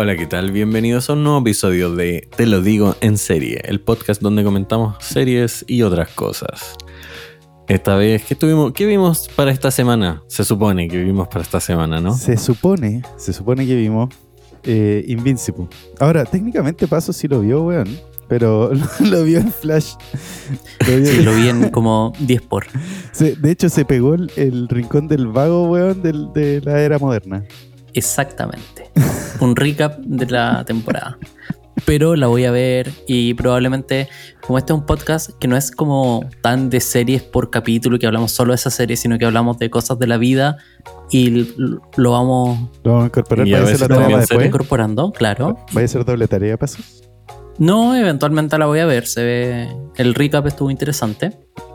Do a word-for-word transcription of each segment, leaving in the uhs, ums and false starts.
Hola, ¿qué tal? Bienvenidos a un nuevo episodio de Te lo digo en serie, el podcast donde comentamos series y otras cosas. Esta vez, ¿qué tuvimos? ¿Qué vimos para esta semana? Se supone que vimos para esta semana, ¿no? Se supone, se supone que vimos eh, Invincible. Ahora, técnicamente Paso sí lo vio, weón, pero lo, lo vio en Flash. Lo vio sí, en... lo vi en como diez por. Se, de hecho, se pegó el, el rincón del vago, weón, del, de la era moderna. Exactamente. Un recap de la temporada. Pero la voy a ver y probablemente, como este es un podcast que no es como tan de series por capítulo, que hablamos solo de esa serie, sino que hablamos de cosas de la vida y lo vamos, lo vamos a incorporar. Y a veces la lo vamos después. incorporando, claro. ¿Vaya a ser doble tarea, Pasos? No, eventualmente la voy a ver. Se ve, el recap estuvo interesante.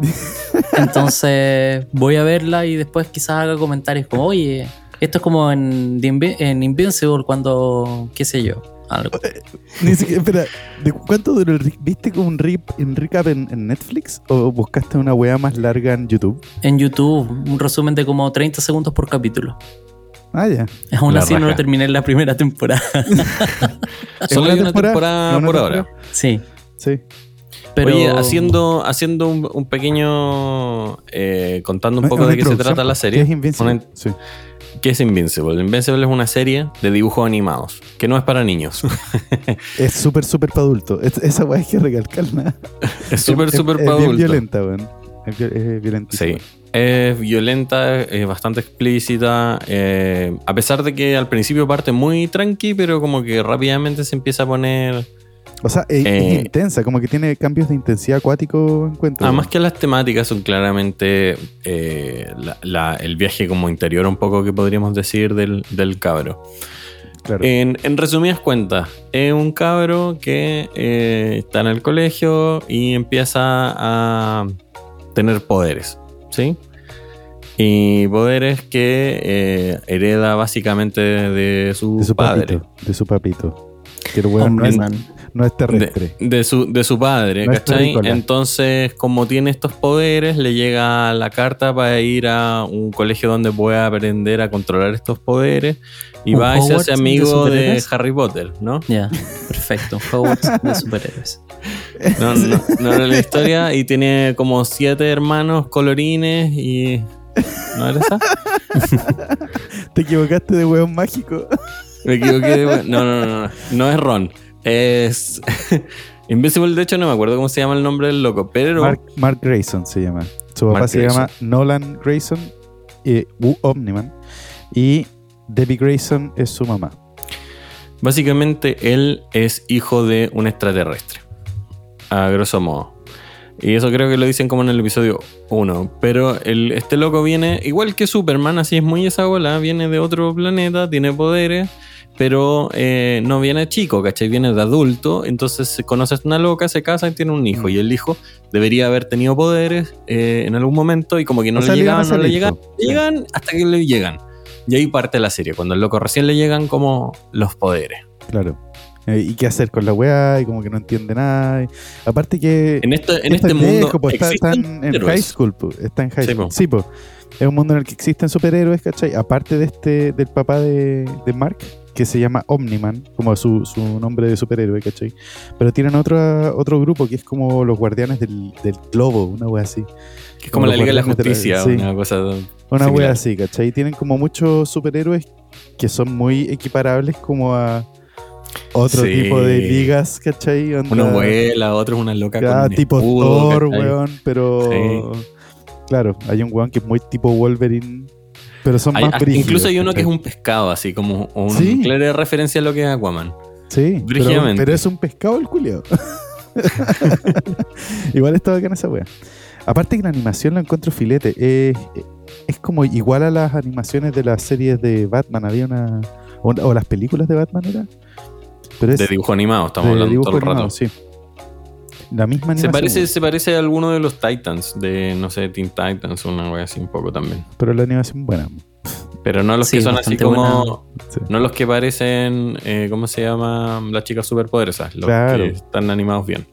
Entonces voy a verla y después quizás haga comentarios como, oye, esto es como en, en Invincible cuando, qué sé yo, algo. Ni siquiera, espera, ¿de cuánto duró el recap? ¿Viste como un, rip, un recap en, en Netflix o buscaste una weá más larga en YouTube? En YouTube, un resumen de como treinta segundos por capítulo. Ah, ya. Aún La así raja. no lo terminé en la primera temporada. Solo hay una temporada, ¿Una por temporada? ahora. Sí. Sí. Pero... Oye, haciendo, haciendo un, un pequeño... Eh, contando un poco Una de qué se trata introducción, la serie. ¿qué es Invincible? Una- Sí. ¿Qué es Invincible? Invincible es una serie de dibujos animados, que no es para niños. Es súper, súper para adulto. Es- esa weá hay que recalcarla. Es súper, súper Es para bien adultos. violenta, weón. Es, vi- es violentísima. Sí, es violenta, es bastante explícita, eh, a pesar de que al principio parte muy tranqui, pero como que rápidamente se empieza a poner... O sea, es, Eh, es intensa, como que tiene cambios de intensidad acuático, encuentro. Además que las temáticas son claramente eh, la- la- el viaje como interior un poco que podríamos decir del, del cabro. Claro. En, en resumidas cuentas, es un cabro que eh, está en el colegio y empieza a tener poderes, ¿sí? Y poderes que eh, hereda básicamente de su, de su padre. papito. De su papito. Que el weón no es, Omniman. no es terrestre. De, de su, de su padre, No es ¿cachai? terrícola. Entonces, como tiene estos poderes, le llega la carta para ir a un colegio donde pueda aprender a controlar estos poderes. Y ¿Un va y se Hogwarts hace de amigo de, superhéroes? Harry Potter, ¿no? Ya, perfecto. Hogwarts de superhéroes. No, no, no era la historia. Y tiene como siete hermanos colorines y... ¿No era esa? Te equivocaste de weón mágico. Me equivoqué. de- No, no, no, no. No es Ron. Es... Invincible, de hecho, no me acuerdo cómo se llama el nombre del loco, pero... Mark, Mark Grayson se llama. Su papá Mark se Grayson. llama Nolan Grayson, eh, u Omniman. Y Debbie Grayson es su mamá. Básicamente, él es hijo de un extraterrestre. A grosso modo. Y eso creo que lo dicen como en el episodio uno. Pero el, este loco viene, igual que Superman, así es muy esa bola. Viene de otro planeta, tiene poderes, pero eh, no viene chico, ¿cachai? Viene de adulto. Entonces se conoce a una loca, se casa y tiene un hijo. Mm. Y el hijo debería haber tenido poderes eh, en algún momento. Y como que no O le sea, le iban a llegaban, no le salir, llegan, po. llegan hasta que le llegan. Y ahí parte la serie, cuando al loco recién le llegan como los poderes. Claro. Eh, ¿Y qué hacer con la weá? Y como que no entiende nada. Y- aparte que... En este, en esto este es mundo viejo, po, está, está existen en, en héroes. high school, po, está en high Sí, school. po. Sí, po. Es un mundo en el que existen superhéroes, ¿cachai? Aparte de este, del papá de, de Mark, que se llama Omniman, como su, su nombre de superhéroe, ¿cachai? Pero tienen otro, otro grupo que es como los guardianes del, del globo, una wea así. Que es como Como la los Liga de la Guardianes de la- Justicia, sí. una cosa. Una similar. wea así, ¿cachai? Tienen como muchos superhéroes que son muy equiparables como a otro Sí. tipo de ligas, ¿cachai? Onda- Una abuela, otro es una loca Ah, con un tipo escudo, Thor, ¿cachai? weón, pero... Claro, hay un weón que es muy tipo Wolverine, pero son Hay- más ah, brígidos. incluso hay uno que ¿cachai? es un pescado, así como un Sí. clara referencia a lo que es Aquaman. Sí, pero, brígidamente. pero es un pescado el culiao. Igual está bacana esa wea. Aparte que la animación la encuentro filete. Es, es como igual a las animaciones de las series de Batman. Había una... O, o las películas de Batman era. Pero es De dibujo animado, estamos de hablando dibujo todo el animado, rato. sí. La misma Se animación. parece, weón. se parece a alguno de los Titans, de no sé, Teen Titans, una wea así un poco también. Pero la animación buena. Pero no los Sí, que son así bastante como. Sí. No los que parecen, eh, ¿cómo se llama? Las chicas superpoderosas. Los Claro. que están animados bien.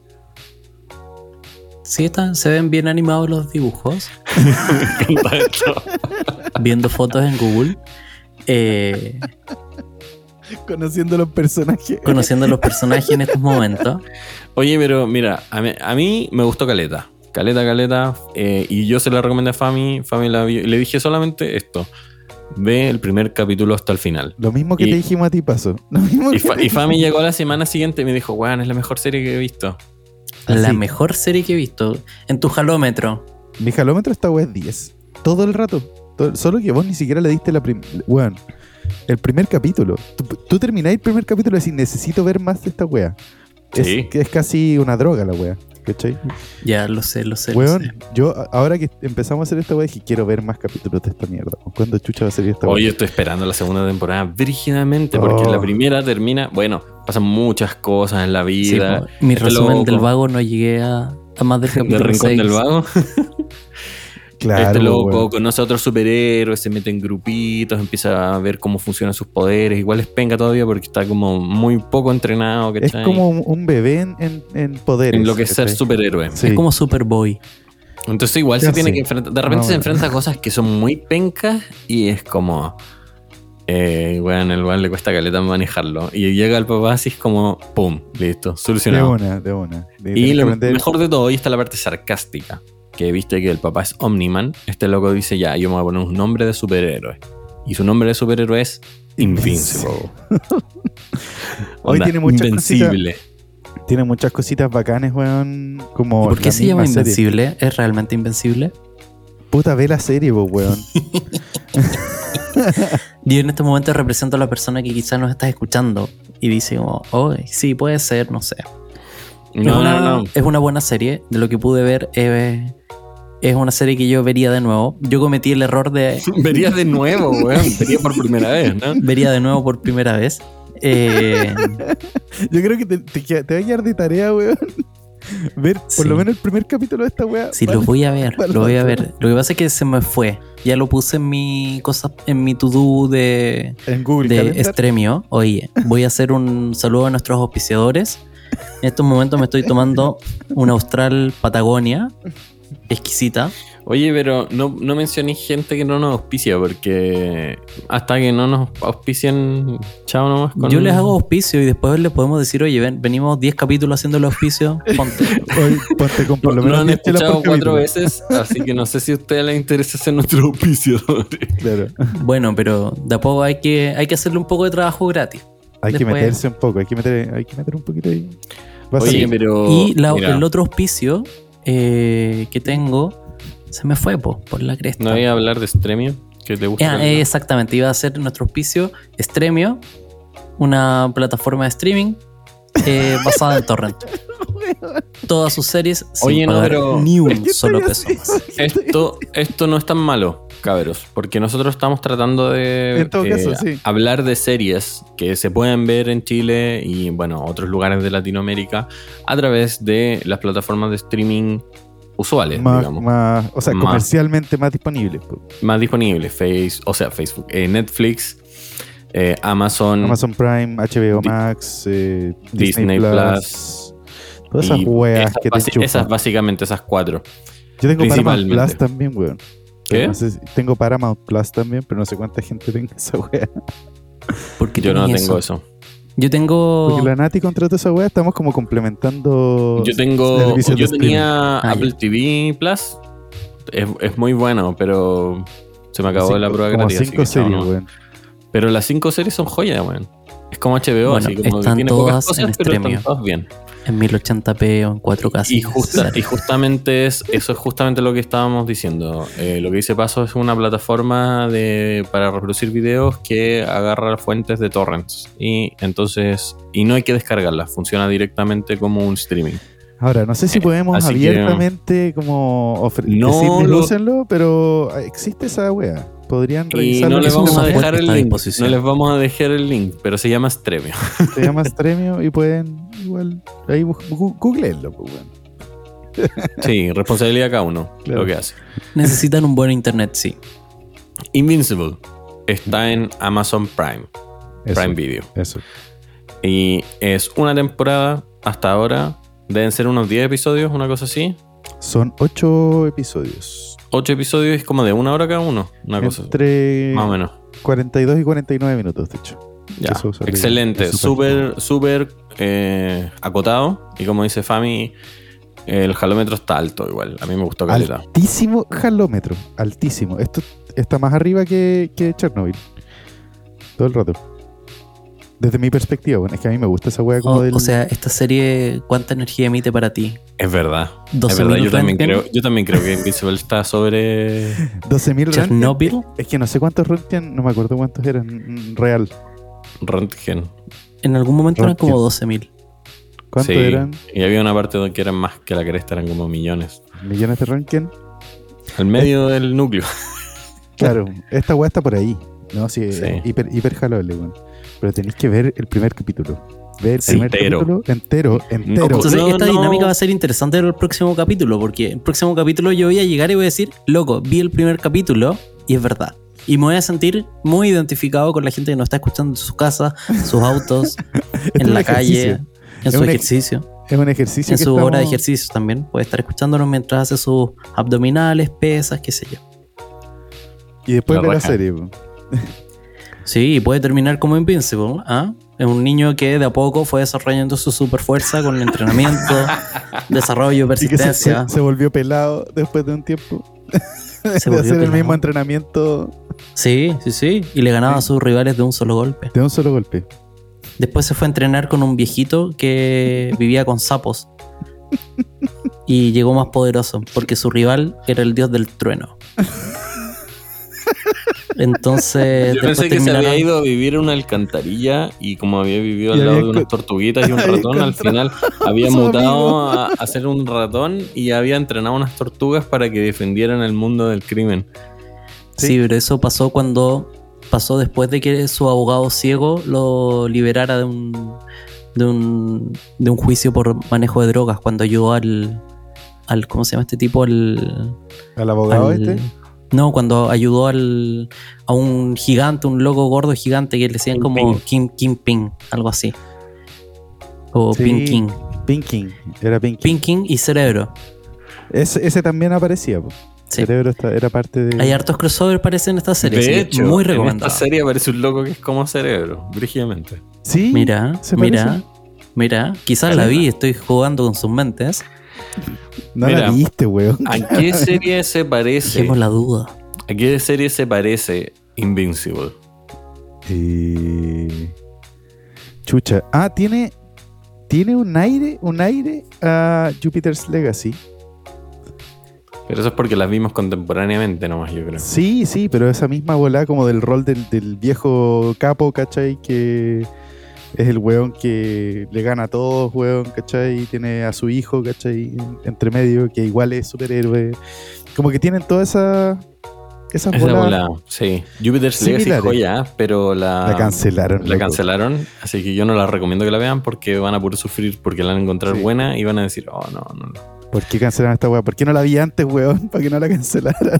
Sí, están, se ven bien animados los dibujos. Me encanta esto. Viendo fotos en Google. Eh, Conociendo los personajes. conociendo los personajes en estos momentos. Oye, pero mira, a mí, a mí me gustó Caleta. Caleta, Caleta. Eh, y yo se la recomendé a Fami. Fami la vio, y le dije solamente esto. Ve el primer capítulo hasta el final. Lo mismo que y, te dijimos a ti, Paso. Lo mismo y, que fa, y Fami llegó la semana siguiente y me dijo, weón, es la mejor serie que he visto. La Así. mejor serie que he visto. En tu jalómetro. Mi jalómetro esta weá es diez. Todo el rato. Todo- solo que vos ni siquiera le diste la prim- weón, el primer capítulo. Tú, tú termináis el primer capítulo y decís, necesito ver más de esta weá. Es, Sí. que es casi una droga la weá. ¿Cachai? Ya, lo sé, lo sé. lo Weón, sé. yo a- ahora que empezamos a hacer esta weá dije, quiero ver más capítulos de esta mierda. ¿Cuándo chucha va a salir esta weá? Oye, estoy esperando la segunda temporada brígidamente porque Oh. la primera termina. Bueno, pasan muchas cosas en la Sí, vida. po, mi Este resumen loco, del vago no llegué a, a más del del capítulo rincón seis. del vago. Claro, este loco weón. conoce a otros superhéroes, se mete en grupitos, empieza a ver cómo funcionan sus poderes. Igual es penca todavía porque está como muy poco entrenado. Es ¿cachai? como un, un bebé en, en, en poderes. en lo que es ser ¿cachai? superhéroe. Sí. Es como Superboy. Entonces igual Ya se tiene sé. que enfrentar. De repente No, se bueno. enfrenta a cosas que son muy pencas y es como. Eh, bueno, el weón le cuesta caleta manejarlo. Y llega el papá así es como. ¡Pum! Listo, De solucionado. una, de una. De- Y tenés que lo aprender- mejor de todo, y está la parte sarcástica. Que viste que el papá es Omniman. Este loco dice: ya, yo me voy a poner un nombre de superhéroe. Y su nombre de superhéroe es Invincible. Hoy Onda, tiene muchas Invencible. Tiene muchas cositas bacanes, weón. Como ¿Y por qué la se llama misma serie. Invencible? ¿Es realmente invencible? Puta, ve la serie, po, weón. Yo en este momento represento a la persona que quizás nos está escuchando y dice como, oh, sí, puede ser, no sé. es, No, una, no, no. es una buena serie. De lo que pude ver, eh, es una serie que yo vería de nuevo. Yo cometí el error de... Verías de nuevo, weón. Verías por primera vez, ¿no? vería de nuevo por primera vez. Eh, Yo creo que te, te, queda- te va a quedar de tarea, weón. Ver por Sí. lo menos el primer capítulo de esta weá. sí, Vale. lo voy a ver, vale lo voy a la ver. pena. Lo que pasa es que se me fue. Ya lo puse en mi cosa, en mi to-do de, En Google de Calendar. Extremio. Oye, voy a hacer un saludo a nuestros auspiciadores. En estos momentos me estoy tomando una Austral Patagonia exquisita. Oye, pero no, no mencioné gente que no nos auspicia, porque hasta que no nos auspicien, chao nomás. Con... Yo les hago auspicio y después les podemos decir, oye, ven, venimos diez capítulos haciendo el auspicio, ponte. Hoy ponte con por lo No, menos lo han diez chelas escuchado por cuatro capítulo. veces, así que no sé si a ustedes les interesa ser nuestro auspiciador. Claro. Bueno, pero de a poco hay que, hay que hacerle un poco de trabajo gratis. Hay que Después- meterse un poco, hay que meter, hay que meter un poquito ahí. Va a Oye, salir. pero. Y la- mira, el otro auspicio eh, que tengo se me fue po, por la cresta. no voy a hablar de Stremio, que te gusta. Ah, eh, exactamente, iba a ser nuestro auspicio Stremio, una plataforma de streaming eh, basada en torrent. Todas sus series sin Oye, no, pagar pero- ni un ¿Qué estoy solo peso haciendo? más. Esto, esto no es tan malo, cabros, porque nosotros estamos tratando de En todo caso, sí. hablar de series que se pueden ver en Chile y, bueno, otros lugares de Latinoamérica a través de las plataformas de streaming usuales, más, digamos. más, o sea, Más. comercialmente más disponible. po. Más disponibles, face, o sea, Facebook, eh, Netflix, eh, Amazon, Amazon Prime, H B O Di- Max, eh, Disney Disney, Plus, Plus, todas esas y weas esas que te basi- chupan. esas básicamente, esas cuatro. Yo tengo Paramount principalmente. Plus también, weón. ¿Qué? Pero no sé si- tengo Paramount Plus también, pero no sé cuánta gente tenga esa wea. Porque Yo no tengo eso. Yo tengo. Porque la Nati contrató esa wea, estamos como complementando. Yo tengo, servicios de yo streaming. tenía Ah, Apple ya. T V Plus. Es, es muy bueno, pero se me acabó Cinco- la prueba como gratis. así cinco que chao, series, no. weón. Pero las cinco series son joyas, weón. Es como H B O, Bueno, así como que están tiene pocas todas cosas, en pero Stremio. están todas bien. En mil ochenta p o en cuatro K. Y, si justa- necesario. y justamente es, eso es justamente lo que estábamos diciendo. Eh, lo que dice Paso es una plataforma de, para reproducir videos que agarra fuentes de torrents. Y entonces, y no hay que descargarlas, funciona directamente como un streaming. Ahora, no sé si Eh, podemos así que- abiertamente como ofre- No decirles lo- úsenlo, pero existe esa wea. Podrían Y revisarlo. no les Es un vamos a software dejar que el está a link. disposición. No les vamos a dejar el link, pero se llama Stremio. Se llama Stremio y pueden igual ahí bu- gu- googleenlo, pues, weón. Sí, responsabilidad cada uno, Claro. lo que hace. Necesitan un buen internet, sí. Invincible está en Amazon Prime, Eso, Prime Video. eso. Y es una temporada hasta ahora. Deben ser unos diez episodios, una cosa así. Son ocho episodios. ocho episodios es como de una hora cada uno, una cosa Entre más o menos. cuarenta y dos y cuarenta y nueve minutos, de hecho. Ya, Eso sale excelente, en su súper, súper eh, acotado. Y como dice Fami, el jalómetro está alto igual. A mí me gustó caleta. Altísimo jalómetro, altísimo. Esto está más arriba que, que Chernobyl. Todo el rato. Desde mi perspectiva, bueno, es que a mí me gusta esa wea como O, del... o sea, esta serie, ¿cuánta energía emite para ti? Es verdad. Es doce verdad, mil yo también, Röntgen. creo, yo también creo que Invincible está sobre... doce mil Chernobyl. Es que no sé cuántos Röntgen, no me acuerdo cuántos eran mm, real. Röntgen. En algún momento eran Röntgen. como doce mil. ¿Cuántos Sí, eran? y había una parte donde eran más que la cresta, eran como millones. ¿Millones de Röntgen? Al medio del núcleo. Claro, esta weá está por ahí. No, sí, Sí. es hiper, hiper jalable, weón. Pero tenéis que ver el primer capítulo. Ver el Sí, primer entero. capítulo entero, entero. No, Entonces, No, esta no. dinámica va a ser interesante en el próximo capítulo, porque el próximo capítulo yo voy a llegar y voy a decir, loco, vi el primer capítulo y es verdad. Y me voy a sentir muy identificado con la gente que nos está escuchando en sus casas, sus autos, es en un la ejercicio. calle, en Es su un ej- ejercicio, Es un ejercicio en que su hora de estamos- ejercicio también. Puede estar escuchándonos mientras hace sus abdominales, pesas, qué sé yo. Y después La ver la raja. serie, weón. Sí, y puede terminar como Invincible. ¿Ah? Es un niño que de a poco fue desarrollando su super fuerza con el entrenamiento, desarrollo, Y que se, persistencia. se- se volvió pelado después de un tiempo. Se de volvió hacer el pelado. mismo entrenamiento Sí, sí, sí. Y le ganaba Sí. a sus rivales de un solo golpe. de un solo golpe. Después se fue a entrenar con un viejito que vivía con sapos. Y llegó más poderoso, porque su rival era el dios del trueno. Entonces, Yo pensé después que se terminaron- había ido a vivir en una alcantarilla y como había vivido Y al lado había de unas encont- tortuguitas y un había ratón, al encontrado final había su mutado amigo. a, a ser un ratón y había entrenado unas tortugas para que defendieran el mundo del crimen. Sí, Sí. pero eso pasó cuando pasó después de que su abogado ciego lo liberara de un de un, de un juicio por manejo de drogas, cuando ayudó al al ¿cómo se llama este tipo? Al, Al abogado al- este. no, cuando ayudó al a un gigante, un loco gordo gigante que le decían como Kim Kim Ping, algo así. O Sí. Ping King. Pinking. Era Pinking. Ping King y Cerebro. Ese, ese también aparecía, po. Sí. Cerebro está- era parte de. Hay hartos crossover parece en esta serie, así De que hecho, muy en recomendado. esta serie aparece un loco que es como Cerebro, brígidamente. Sí. Mira, ¿Se mira, parece? mira. Quizás la vi, estoy jugando con sus mentes. No Mira. la viste, weón. ¿A qué serie se parece? Dejemos la duda. ¿A qué serie se parece Invincible? Eh, Chucha. Ah, tiene. Tiene un aire, un aire a Jupiter's Legacy. Pero eso es porque las vimos contemporáneamente nomás, yo creo. Sí, sí, pero esa misma bola como del rol del, del viejo capo, ¿cachai? Que es el weón que le gana a todos, weón, ¿cachai? Y tiene a su hijo, ¿cachai? En- entre medio, que igual es superhéroe. Como que tienen todas esa, esas Esa bolas. bola, sí. Jupiter's Legacy Similares. joya, pero la, La cancelaron, La loco. cancelaron, así que yo no la recomiendo que la vean porque van a puro sufrir porque la van a encontrar Sí. buena y van a decir, oh, no, no, no. ¿Por qué cancelaron esta weá? ¿Por qué no la vi antes, weón? Para que no la cancelaran.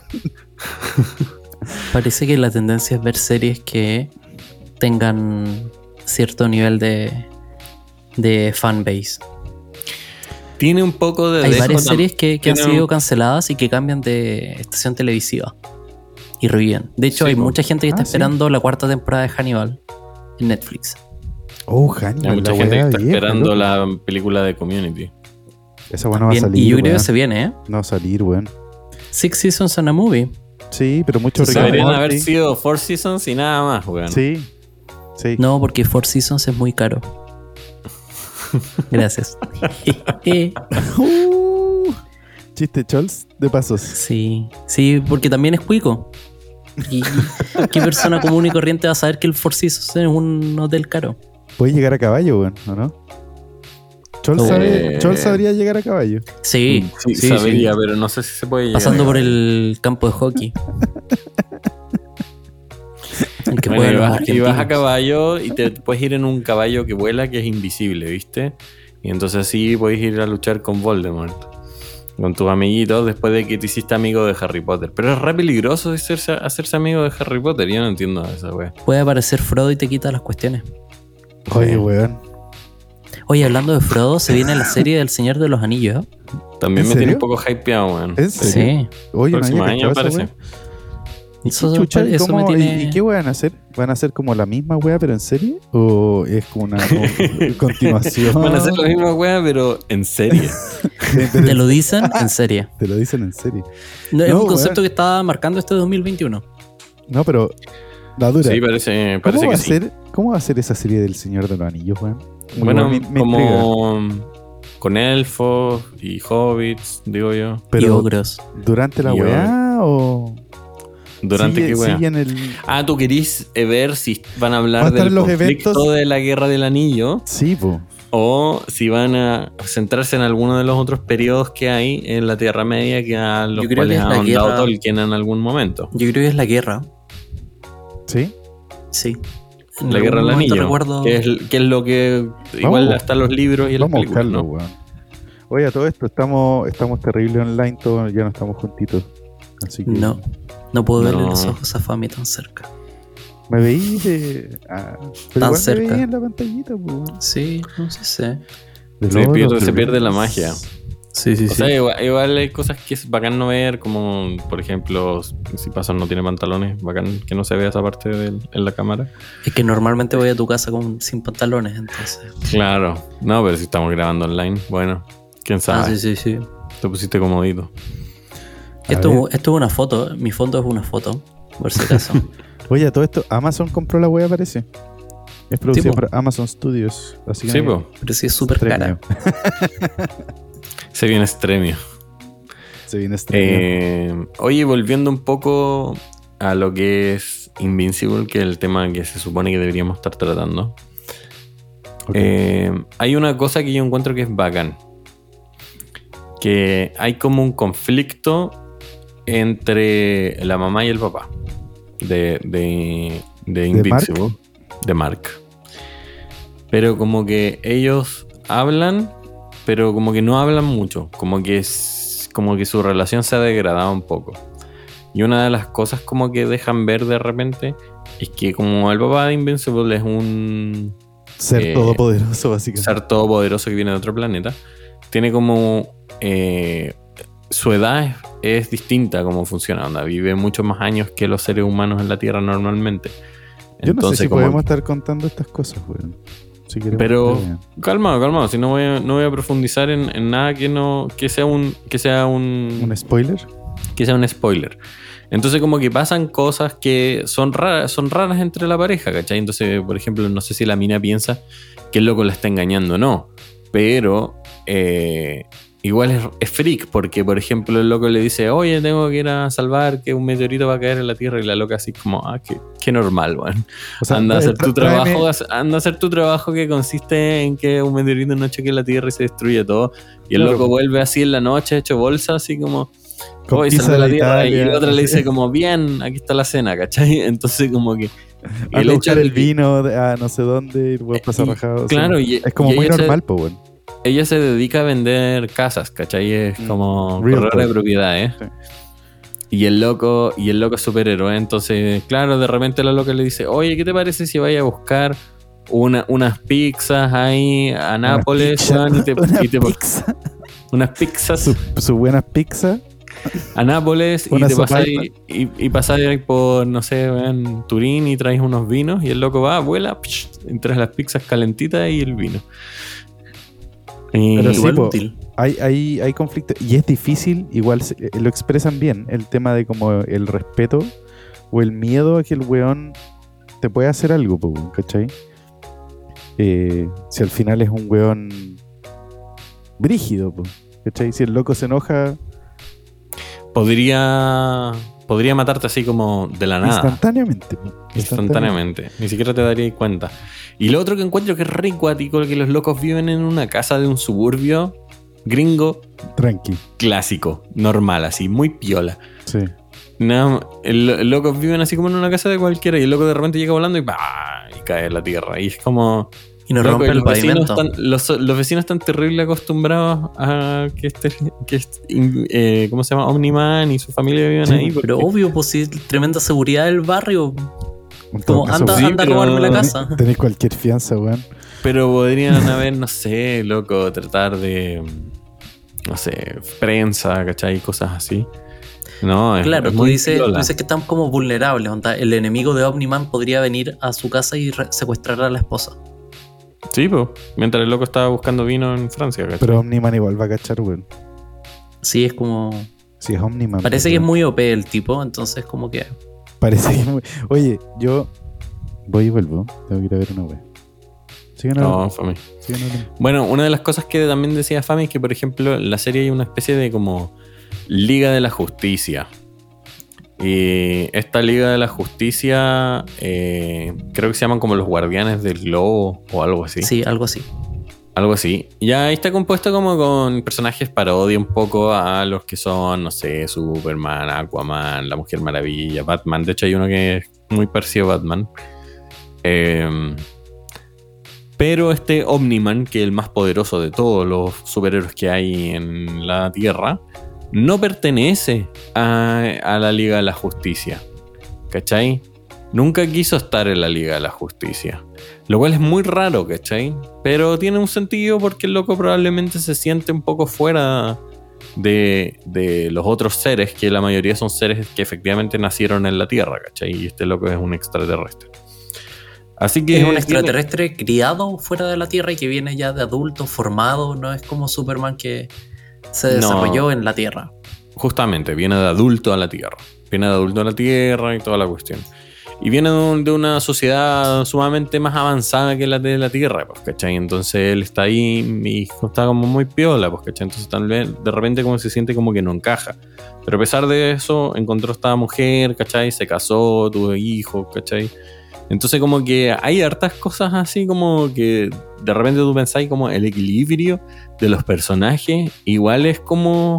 Parece que la tendencia es ver series que tengan cierto nivel de, de fanbase. Tiene un poco de... Hay dejo varias tam- series que, que han tiene un- sido canceladas y que cambian de estación televisiva y reviven. De hecho, Sí, hay po. mucha gente que está Ah, sí. esperando la cuarta temporada de Hannibal en Netflix. Oh, Hannibal, Hay mucha la gente que weá está vieja, esperando loco. la película de Community. Esa weá no va a Bien, salir, y yo creo weón. que se viene, ¿eh? No va a salir, weón. Six Seasons and a Movie. Sí, pero mucho Sí, Rick and Deberían Morty. haber sido Four Seasons y nada más, weón. Sí, sí. No, porque Four Seasons es muy caro. Gracias. Uh, chiste Chols de pasos. Sí, sí, porque también es cuico. ¿Y qué persona común y corriente va a saber que el Four Seasons es un hotel caro? Puede llegar a caballo, weón, ¿o no? Chol, Oh. sabe- Chol sabría llegar a caballo. Sí, Sí, sí, sabría, sí. pero no sé si se puede llegar. Pasando por el campo de hockey. El que Bueno, juegan y, los vas, y vas a argentinos. caballo y te puedes ir en un caballo que vuela que es invisible, ¿viste? Y entonces así puedes ir a luchar con Voldemort. Con tus amiguitos después de que te hiciste amigo de Harry Potter. Pero es re peligroso hacerse, hacerse amigo de Harry Potter. Yo no entiendo esa wea. Puede aparecer Frodo y te quita las cuestiones. Oye, weón. Oye, hablando de Frodo, se viene la serie del Señor de los Anillos. ¿eh? También ¿En me tiene serio? un poco hypeado, weón. ¿En serio? Sí. Oye, no Próximo había año cachado esa parece. weá. ¿Y Eso, qué chucha? ¿Y eso cómo- me tiene... ¿Y, y qué van a hacer? ¿Van a hacer como la misma wea pero en serie? ¿O es como una como continuación? Van a hacer la misma wea, pero en serie. Pero- ¿Te lo dicen? En serie. Te lo dicen en serie. No, es No, un concepto weón. que está marcando este dos mil veintiuno. No, pero la dura. Sí, parece, ¿Cómo, parece va que a sí. ser, ¿Cómo va a ser esa serie del Señor de los Anillos, weón? Como Bueno, que me- me intriga. como con elfos y hobbits, digo yo. Y Pero ogros. ¿durante la y weá o...? ¿Durante sigue- qué wea? sigue en el... Ah, ¿tú querís eh, ver si van a ¿Va a hablar estar del en los conflicto eventos? de la Guerra del Anillo? Sí, po. O si van a centrarse en alguno de los otros periodos que hay en la Tierra Media que a los Yo creo cuales que es ha la ahondado guerra- Tolkien en algún momento. Yo creo que es la guerra. ¿Sí? Sí. En La Guerra algún del momento Anillo. recuerdo- Que, es, que es lo que igual Vamos. hasta los libros y las Vamos a películas, buscarlo, ¿no? weón. Oye, a todo esto estamos, estamos terrible online, todos ya no estamos juntitos. Así que No. No puedo verle No. los ojos a Fami tan cerca. me veí de. Ah, pero Tan igual cerca. me veí en la pantallita, po, weón. Sí, no sé. sé. De Se loco, pierde- se pero- pierde la magia. Sí, sí, O sea, igual, igual hay cosas que es bacán no ver, como por ejemplo, si Pasan no tiene pantalones, bacán que no se vea esa parte del- en la cámara. Es que normalmente voy a tu casa con, sin pantalones, entonces. Claro, no, pero si estamos grabando online, bueno, quién Ah, sabe. sí, sí, sí. Te pusiste comodito. A Esto, ver. esto es una foto. Mi fondo es una foto. Por si acaso. Oye, a todo esto, Amazon compró la wea, parece. Es producida Sí, po. por Amazon Studios. Así que Sí, no hay po. Pero sí es súper premio. cara. Se viene extremio. Se viene estreno. Eh, oye, volviendo un poco a lo que es Invincible, que es el tema que se supone que deberíamos estar tratando. Ok. Eh, hay una cosa que yo encuentro que es bacán. Que hay como un conflicto entre la mamá y el papá de, de, de Invincible, de Mark. Pero como que ellos hablan, pero como que no hablan mucho. Como que es, como que su relación se ha degradado un poco. Y una de las cosas como que dejan ver de repente es que como el papá de Invincible es un Ser eh, todopoderoso, básicamente. ser todopoderoso que viene de otro planeta, tiene como eh, su edad es, es distinta a cómo funciona, onda, vive muchos más años que los seres humanos en la Tierra normalmente. Yo no sé si como- podemos estar contando estas cosas, weón. Si queremos, Pero está bien. calmado, calmado, si no voy a, no voy a profundizar en, en nada que no que sea un que sea un, ¿Un spoiler? que sea un spoiler. Entonces como que pasan cosas que son raras, son raras entre la pareja, ¿cachai? Entonces, por ejemplo, no sé si la mina piensa que el loco la está engañando o no, pero eh, igual es, es freak, porque por ejemplo el loco le dice, oye, tengo que ir a salvar que un meteorito va a caer en la Tierra, y la loca así como, ah, qué, qué normal, weón. O sea, Anda a eh, hacer tu tra- tráeme- trabajo, anda a hacer tu trabajo que consiste en que un meteorito no choque en la Tierra y se destruye todo. Y el Claro. loco vuelve así en la noche, hecho bolsa, así como, Con hoy pizza salvé de la la Tierra. Italia. Y la otra le dice como, bien, aquí está la cena, ¿cachai? Entonces como que Anda el a hecho buscar de el que- vino de- a no sé dónde y luego pasa y- rajado. claro, sí. y- es como y muy ella se- normal, po, weón. ella se dedica a vender casas, ¿cachai? Es como Realtor. corredora de propiedades. Sí. Y el loco, y el loco es superhéroe. Entonces, claro, de repente la loca le dice, oye, ¿qué te parece si vaya a buscar una, unas pizzas ahí a Nápoles, pizza, weón, y te, una y te- pizza. unas pizzas Su, su buena pizza. a Nápoles y Una te pasas sopaipilla. y, y pasas ahí por, no sé, weón, Turín y traes unos vinos y el loco va, vuela, psh, y traes las pizzas calentitas y el vino. Y- Pero sí, Igual po, útil. hay, hay, hay conflicto y es difícil, igual se- eh, lo expresan bien, el tema de como el respeto o el miedo a que el weón te pueda hacer algo, po, weón, ¿cachai? Eh, si al final es un weón brígido, po, ¿cachai? Si el loco se enoja podría podría matarte así como de la nada. instantáneamente. po, Instantáneamente. Ni siquiera te darías cuenta. Y lo otro que encuentro que es re cuático, que los locos viven en una casa de un suburbio gringo Tranqui, clásico, normal, así, muy piola. sí. No, el, el loco viven así como en una casa de cualquiera y el loco de repente llega volando y, ¡bah! Y cae en la tierra. Y es como... Y nos loco, rompe y el los, vecinos pavimento. están, los, los vecinos están terrible acostumbrados a que este, que este, eh, ¿cómo se llama? Omniman y su familia viven Sí, ahí. pero porque- obvio, pues sí, tremenda seguridad del barrio. En todo Como caso, anda, sí, anda a pero- robarme la Tenés- casa. Tenéis cualquier fianza, weón. Pero podrían haber, no sé, loco, tratar de, no sé, prensa, ¿cachai? Cosas así. No, es, Claro, es tú muy dices, tú piola. dices que están como vulnerables. Onda, el enemigo de Omniman podría venir a su casa y re- secuestrar a la esposa. Sí, pues. Mientras el loco estaba buscando vino en Francia, ¿cachai? Pero Omniman igual va a cachar, weón. Sí, es como... Sí, es Omniman. Parece pues, que es weón. muy O P el tipo, entonces como que... Parece que es muy... Oye, yo voy y vuelvo. Tengo que ir a ver una wea. Sigan No, hablando. Fami. Sigan hablando. Bueno, una de las cosas que también decía Fami es que, por ejemplo, en la serie hay una especie de como Liga de la Justicia. Y esta Liga de la Justicia eh, creo que se llaman como los Guardianes del Globo o algo así. Sí, algo así. Algo así. Y ahí está compuesto como con personajes parodia un poco a los que son, no sé, Superman, Aquaman, La Mujer Maravilla, Batman. De hecho hay uno que es muy parecido a Batman. Eh, pero este Omniman, que es el más poderoso de todos los superhéroes que hay en la Tierra, no pertenece a, a la Liga de la Justicia. ¿Cachai? Nunca quiso estar en la Liga de la Justicia. Lo cual es muy raro, ¿cachai? Pero tiene un sentido porque el loco probablemente se siente un poco fuera de, de los otros seres, que la mayoría son seres que efectivamente nacieron en la Tierra, ¿cachai? Y este loco es un extraterrestre. Así que Es un tiene- extraterrestre criado fuera de la Tierra y que viene ya de adulto, formado. No es como Superman que se No. desarrolló en la Tierra. Justamente, viene de adulto a la Tierra. Viene de adulto a la Tierra y toda la cuestión. Y viene de, un- de una sociedad sumamente más avanzada que la de la Tierra, pues, ¿cachai? Entonces él está ahí y está como muy piola, pues, ¿cachai? Entonces tal vez de repente como se siente como que no encaja. Pero a pesar de eso, encontró esta mujer, ¿cachai? Se casó, tuvo hijos, ¿cachai? Entonces como que hay hartas cosas así como que de repente tú pensáis como el equilibrio de los personajes igual es como...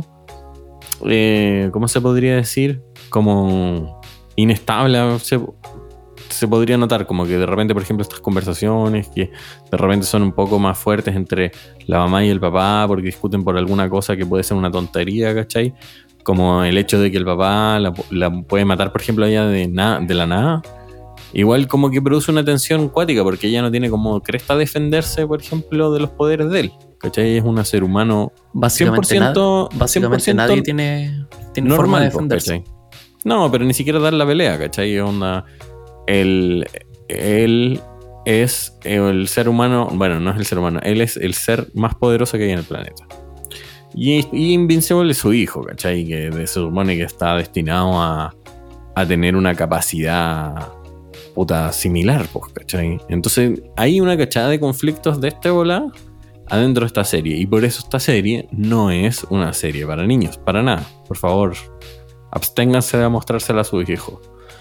Eh, ¿cómo se podría decir? Como inestable. Se, se podría notar como que de repente, por ejemplo, estas conversaciones que de repente son un poco más fuertes entre la mamá y el papá porque discuten por alguna cosa que puede ser una tontería, ¿cachai? Como el hecho de que el papá la, la puede matar, por ejemplo, ella de, na, de la nada. Igual como que produce una tensión cuática porque ella no tiene como cresta defenderse, por ejemplo, de los poderes de él. ¿Cachai? Es un ser humano Básicamente, cien por ciento, nad- básicamente cien por ciento nadie tiene, tiene normal, forma de pues, defenderse. ¿cachai? No, pero ni siquiera dar la pelea, ¿cachai? Onda, él, él es el ser humano, bueno, no es el ser humano, él es el ser más poderoso que hay en el planeta. Y, y Invincible es su hijo, ¿cachai? Que se supone que está destinado a, a tener una capacidad puta similar, pues, ¿cachai? Entonces hay una cachada de conflictos de este bola adentro de esta serie. Y por eso esta serie no es una serie para niños, para nada. Por favor, absténganse de mostrársela a sus hijos.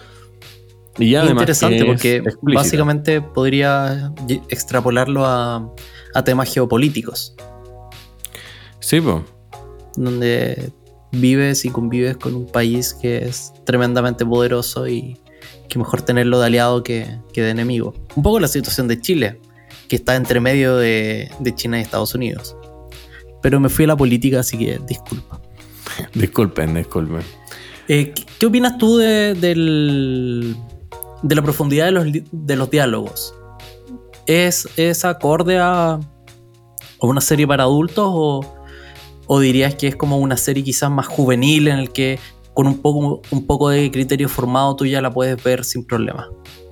Y ya Es además interesante que es porque explícita. básicamente podría y- extrapolarlo a, a temas geopolíticos, Sí, pues. donde vives y convives con un país que es tremendamente poderoso y que mejor tenerlo de aliado que, que de enemigo. Un poco la situación de Chile, que está entre medio de, de China y Estados Unidos. Pero me fui a la política, así que disculpa. Disculpen, disculpen. Eh, ¿qué, qué opinas tú de, del- de la profundidad de los, li- de los diálogos? ¿Es, es acorde a, a una serie para adultos o, o dirías que es como una serie quizás más juvenil en el que con un poco, un poco de criterio formado tú ya la puedes ver sin problema?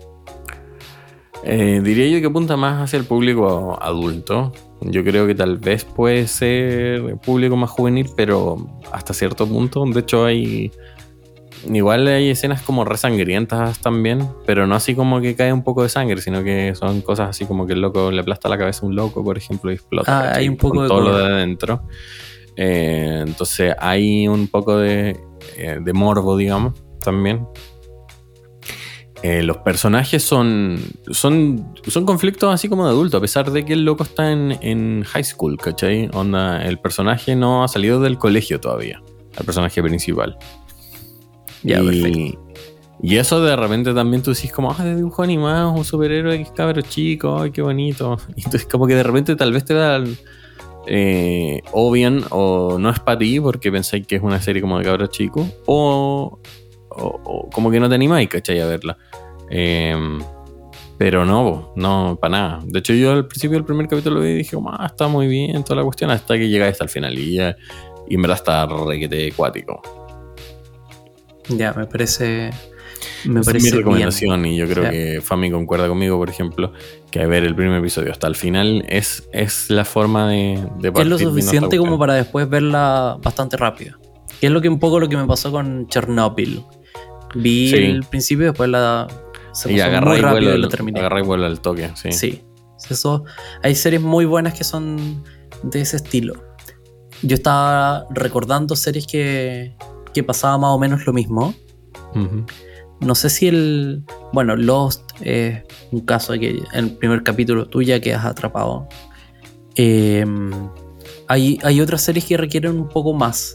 Eh, diría yo que apunta más hacia el público adulto. Yo creo que tal vez puede ser público más juvenil, pero hasta cierto punto. De hecho, hay. Igual hay escenas como re sangrientas también, pero no así como que cae un poco de sangre, sino que son cosas así como que el loco le aplasta la cabeza a un loco, por ejemplo, y explota. Ah, ¿cachai? hay un poco Con de todo lo gore. de adentro. Eh, entonces hay un poco de, eh, de morbo, digamos, también. Eh, los personajes son, son son conflictos así como de adulto, a pesar de que el loco está en, en high school, ¿cachai? Onda, el personaje no ha salido del colegio todavía, el personaje principal. Ya, y, perfecto. y eso de repente también tú decís como, ah, de dibujo animado, un superhéroe que es cabro chico, ay, qué bonito. Y entonces como que de repente tal vez te da eh, o bien o no es para ti porque pensáis que es una serie como de cabro chico, o, o, o como que no te animáis, ¿cachai? A verla. Eh, pero no, no, para nada. De hecho, yo al principio del primer capítulo lo vi y dije, como, ah, está muy bien toda la cuestión, hasta que llegáis hasta el final y ya, y en verdad está requete acuático. Ya, me parece. Me Esa parece es mi recomendación bien. y yo creo O sea, que Fami concuerda conmigo, por ejemplo, que ver el primer episodio hasta el final es, es la forma de, de partir es lo viendo esta suficiente como cuestión. para después verla bastante rápido. Que es lo que un poco lo que me pasó con Chernobyl. Vi Sí. el principio y después la se Y pasó agarra muy y rápido vuelo, y la terminé. agarra y vuelo al toque, sí. Sí. Eso, hay series muy buenas que son de ese estilo. Yo estaba recordando series que, que pasaba más o menos lo mismo. Ujú. No sé si el... Bueno, Lost es un caso de que en el primer capítulo tú ya quedas atrapado. Eh, hay, hay otras series que requieren un poco más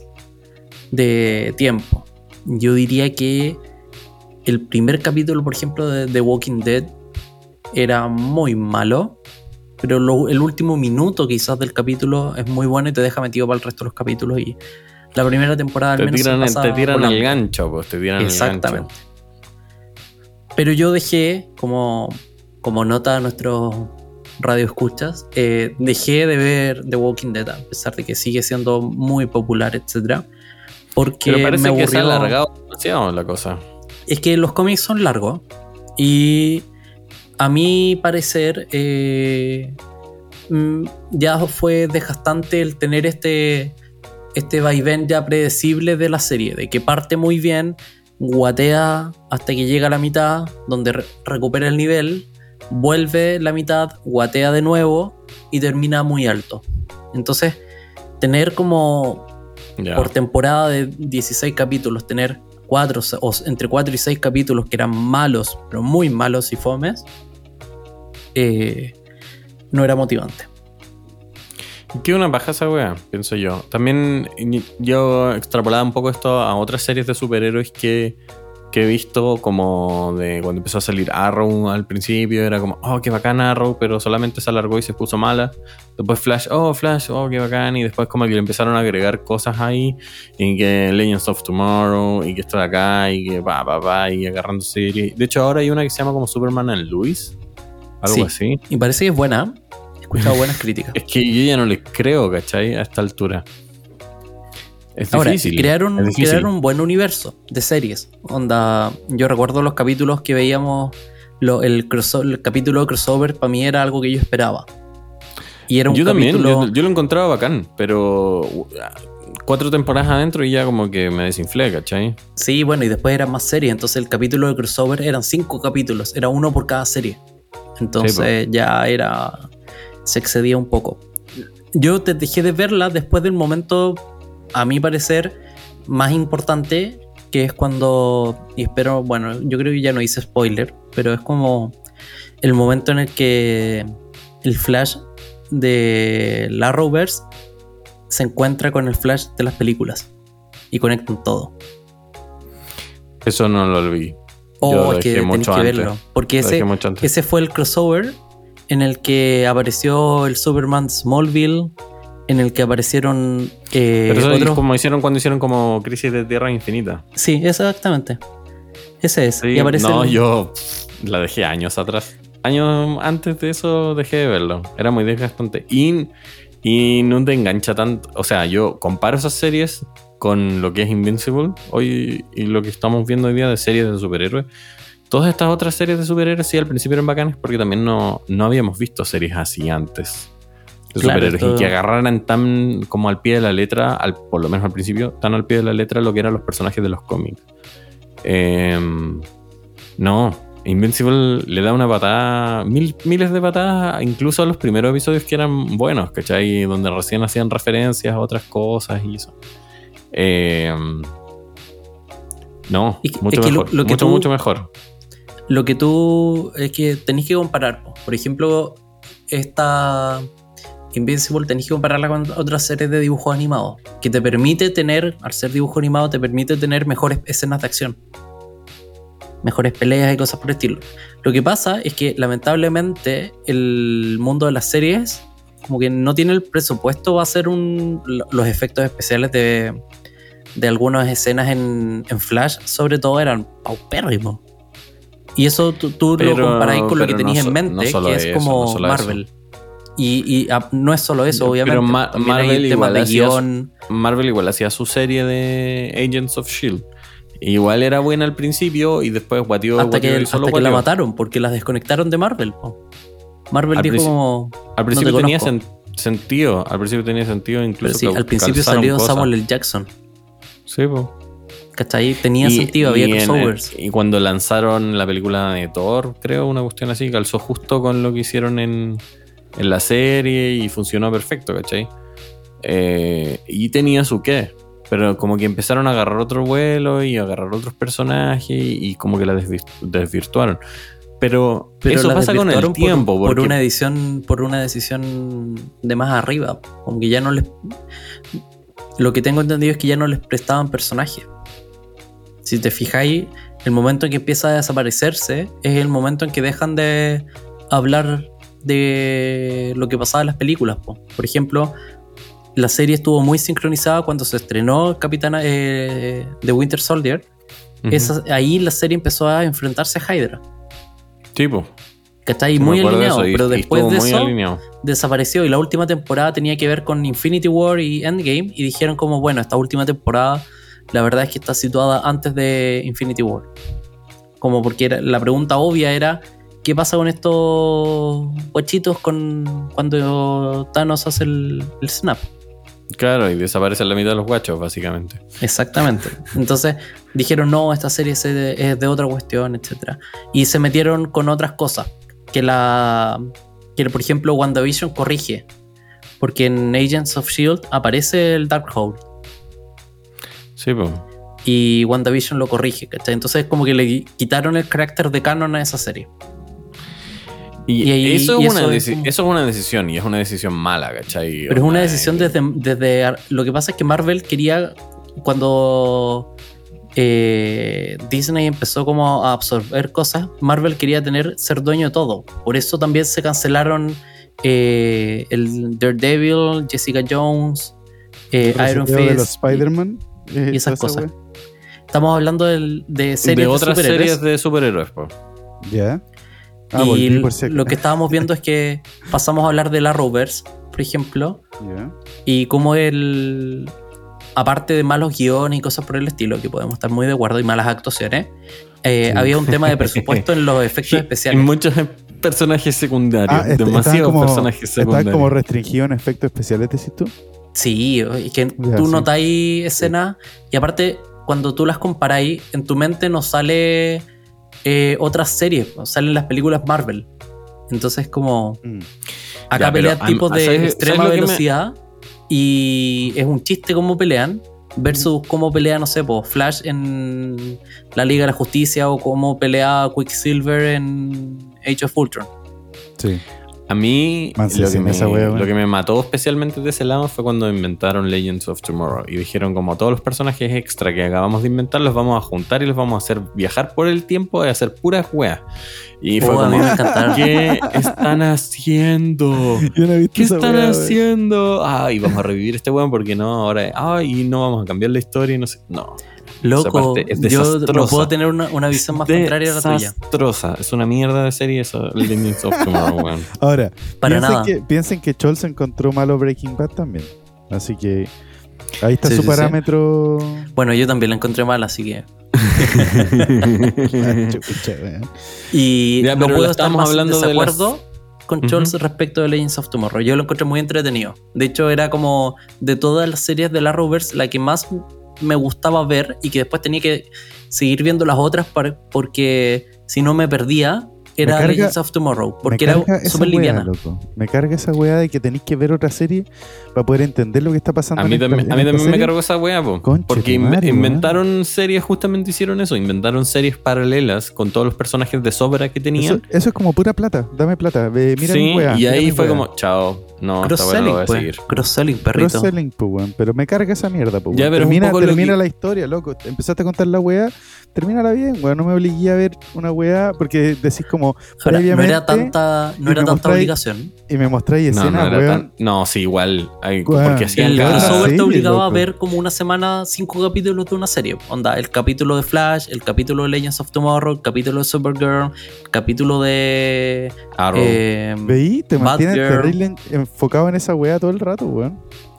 de tiempo. Yo diría que el primer capítulo, por ejemplo, de The Walking Dead era muy malo, pero lo- el último minuto quizás del capítulo es muy bueno y te deja metido para el resto de los capítulos. Y la primera temporada al Te menos se tiran, pasa te tiran volando. el gancho, pues te tiran Exactamente. el gancho. Pero yo dejé, como, como nota a nuestros radioescuchas, eh, dejé de ver The Walking Dead, a pesar de que sigue siendo muy popular, etcétera. Porque Pero parece me que se ha aburrió. alargado demasiado la cosa. Es que los cómics son largos y a mi parecer eh, mm, ya fue desgastante el tener este, este vaivén ya predecible de la serie, de que parte muy bien, guatea hasta que llega a la mitad, donde re- recupera el nivel, vuelve la mitad, guatea de nuevo y termina muy alto. Entonces, tener como Ya. por temporada de dieciséis capítulos, tener cuatro o entre cuatro y seis capítulos que eran malos, pero muy malos y fomes, eh, no era motivante. Qué una paja esa wea, pienso yo. También yo extrapolaba un poco esto a otras series de superhéroes que, que he visto, como de cuando empezó a salir Arrow al principio, era como, oh, qué bacán Arrow, pero solamente se alargó y se puso mala. Después Flash, oh, Flash, oh, qué bacán. Y después como que le empezaron a agregar cosas ahí, y que Legends of Tomorrow, y que esto de acá, y que pa, pa, pa, y agarrando series. De hecho ahora hay una que se llama como Superman and Lois, algo Sí, así. y parece que es buena. He escuchado buenas críticas. Es que yo ya no les creo, ¿cachai? A esta altura. Es Ahora, difícil. crearon, es difícil. crearon un buen universo de series. Onda, yo recuerdo los capítulos que veíamos, lo- el, crossover- el capítulo de crossover para mí era algo que yo esperaba. Y era un Yo también, capítulo... yo, yo lo encontraba bacán, pero uh, cuatro temporadas adentro y ya como que me desinflé, ¿cachai? Sí, bueno, y después eran más series. Entonces el capítulo de crossover eran cinco capítulos, era uno por cada serie. Entonces Sí, ya era... se excedía un poco. Yo te dejé de verla después del momento, a mi parecer, más importante, que es cuando, y espero, bueno, yo creo que ya no hice spoiler, pero es como el momento en el que el Flash de la Arrowverse se encuentra con el Flash de las películas y conectan todo. Eso no lo olvidé. Oh, Yo lo es que dejé tenéis mucho que antes. verlo. Porque Lo ese, dejé mucho antes. ese fue el crossover en el que apareció el Superman Smallville, en el que aparecieron eh, Pero eso es otros... como hicieron cuando hicieron como Crisis de Tierra Infinita. Sí, exactamente. Ese es. Sí, y aparece no, el- yo pff, la dejé años atrás. Años antes de eso dejé de verlo. Era muy desgastante. Y, y no te engancha tanto. O sea, yo comparo esas series con lo que es Invincible hoy y lo que estamos viendo hoy día de series de superhéroes. Todas estas otras series de superhéroes sí al principio eran bacanas porque también no, no habíamos visto series así antes de Claro, superhéroes esto- y que agarraran tan como al pie de la letra, al, por lo menos al principio, tan al pie de la letra lo que eran los personajes de los cómics. Eh, no, Invincible le da una patada, mil, miles de patadas, incluso a los primeros episodios que eran buenos, ¿cachai? Donde recién hacían referencias a otras cosas y eso. Eh, no, Es que- mucho es que lo- mejor. lo que mucho, tú- mucho mejor. Lo que tú es que tenéis que comparar. po. Por ejemplo, esta Invincible tenéis que compararla con otras series de dibujos animados, que te permite tener, al ser dibujo animado, te permite tener mejores escenas de acción, mejores peleas y cosas por el estilo. Lo que pasa es que lamentablemente el mundo de las series como que no tiene el presupuesto para hacer un, los efectos especiales de, de algunas escenas en, en Flash, sobre todo eran paupérrimos. Y eso tú, tú lo Pero- comparáis con lo que pero tenías no en so- mente, no solo que es eso, como no solo Marvel. Y, y ah, no es solo eso, obviamente. Pero Ma- También Marvel hay temas igual de hacía su- guión. Marvel igual hacía su serie de Agents of S H I E L D Igual era buena al principio y después guateó, Hasta guateó que, y solo hasta que la guateó. mataron, porque las desconectaron de Marvel. Po. Marvel Al dijo princi- como... Al principio no te tenía conozco. sen- sentido, al principio tenía sentido Pero incluso sí, que al principio calzaron salió cosas. Samuel L. Jackson. Sí, pues. ¿Cachai? Tenía Y- sentido, había y en- crossovers. y cuando lanzaron la película de Thor, creo, una cuestión así, calzó justo con lo que hicieron en, en la serie y funcionó perfecto, ¿cachai? Eh, y tenía su qué, pero como que empezaron a agarrar otro vuelo y a agarrar otros personajes y, y como que la desvi- desvirtuaron. Pero, Pero eso la pasa con el desvirtuaron por- tiempo. Por, porque- una edición, por una decisión de más arriba. Como que ya no les. Lo que tengo entendido es que ya no les prestaban personajes. Si te fijáis, el momento en que empieza a desaparecerse es el momento en que dejan de hablar de lo que pasaba en las películas. Po. Por ejemplo, la serie estuvo muy sincronizada cuando se estrenó Capitana eh, The Winter Soldier. Ujú. Esa- ahí la serie empezó a enfrentarse a Hydra. Tipo, Que está ahí me muy acuerdo de alineado, eso, y- pero y después estuvo de muy eso alineado. desapareció y la última temporada tenía que ver con Infinity War y Endgame y dijeron como, bueno, esta última temporada la verdad es que está situada antes de Infinity War. Como porque era, la pregunta obvia era, ¿qué pasa con estos guachitos con, cuando Thanos hace el, el snap? Claro, y desaparece la mitad de los guachos, básicamente. Exactamente. Entonces dijeron, no, esta serie es de, es de otra cuestión, etcétera. Y se metieron con otras cosas. Que la. Que por ejemplo, WandaVision corrige. Porque en Agents of Shield aparece el Darkhold. Sí, pues. Y WandaVision lo corrige, ¿cachai? Entonces como que le quitaron el carácter de canon a esa serie. Y, Y ahí- eso, es y una eso es deci- como- eso es una decisión y es una decisión mala, ¿cachai? Pero es una Onda, decisión eh, desde, desde... Lo que pasa es que Marvel quería... Cuando eh, Disney empezó como a absorber cosas, Marvel quería tener ser dueño de todo. Por eso también se cancelaron eh, el Daredevil, Jessica Jones, eh, El Iron reseteo de los Fist Spider-Man. eh, y esas toda esa cosas. Estamos hablando del- de series de de, otras superhéroes. series de superhéroes, pues. wea. Ya. Ah, y volví por si acaso. lo que estábamos viendo es que pasamos a hablar de la Arrowverse, por ejemplo, Ya. y como el... Aparte de malos guiones y cosas por el estilo, que podemos estar muy de acuerdo, y malas actuaciones, eh, Sí. había un tema de presupuesto en los efectos Y especiales. muchos personajes secundarios, Ah, est- estaban demasiados como, personajes estaban secundarios. como restringidos en efectos especiales, decís tú. Sí, es que Ya, tú sí. notáis escenas y aparte, cuando tú las comparáis, en tu mente no sale eh, otras series, no salen las películas Marvel. Entonces, como Mm. acá Ya, pero pelean a- tipos de ¿sabes- extrema sabes lo que me- velocidad y es un chiste cómo pelean versus cómo pelea, no sé, po, Flash en la Liga de la Justicia o cómo pelea Quicksilver en Age of Ultron. Sí. A mí Man, sí, lo, sí, que en me, esa wea, weón. lo que me mató especialmente de ese lado fue cuando inventaron Legends of Tomorrow y dijeron como todos los personajes extra que acabamos de inventar los vamos a juntar y los vamos a hacer viajar por el tiempo y hacer puras weas. Y fue Oh, a mí como, me encantaron. ¿qué están haciendo? Yo no he visto ¿Qué esa están wea, weón. haciendo? Ay, vamos a revivir este weón porque no, ahora, ay, no vamos a cambiar la historia y no sé. No. Loco, parte es yo no desastrosa. puedo tener una, una visión más contraria a la tuya. Desastrosa. Es una mierda de serie eso, Legends of Tomorrow, weón. Ahora, Para piensen nada. que, piensen que Chols encontró malo Breaking Bad también. Así que ahí está Sí, su sí, sí. parámetro. Bueno, yo también la encontré mal, así que. La chucha, weón. Y Ya, no pero puedo la estar estamos más en hablando de desacuerdo con Ujú. Chols respecto de Legends of Tomorrow. Yo lo encontré muy entretenido. De hecho, era como de todas las series de la Arrowverse la que más me gustaba ver y que después tenía que seguir viendo las otras para- porque si no me perdía. Era Me carga- Legends of Tomorrow, porque Me era carga esa súper weá, liviana. loco. Me carga esa weá de que tenéis que ver otra serie para poder entender lo que está pasando. A mí en esta- también, a en mí esta también me serie. cargó esa weá, po. Conche Porque tu in- madre, inventaron series, justamente hicieron eso. Inventaron series paralelas con todos los personajes de sobra que Eso, tenían. eso es como pura plata. Dame plata. Ve, mira Sí, mi weá. y mira ahí mi fue weá. como, chao, no, esta weá no lo voy Cross-selling, a pues. seguir. Cross-selling, perrito. Cross-selling, pues, weón. Pero me carga esa mierda, pues, Ya, weón. pero es un Termina, poco lo termina que- la historia, loco. Empezaste a contar la weá, termínala bien, weón. No me obligué a ver una weá porque decís como Ahora, no previamente era tanta, no y era me tanta mostráis- obligación. y me mostráis No, escenas, no, era weón. tan- no, sí, igual. Ay, Weón, porque hacían El cada- crossover serie, te obligaba a loco. ver como una semana cinco capítulos de una serie. Onda, el capítulo de Flash, el capítulo de Legends of Tomorrow, el capítulo de Supergirl, el capítulo de... Arrow. eh, Veí, te mantienes Batgirl. terrible en- enfocado en esa weá todo el rato, weón.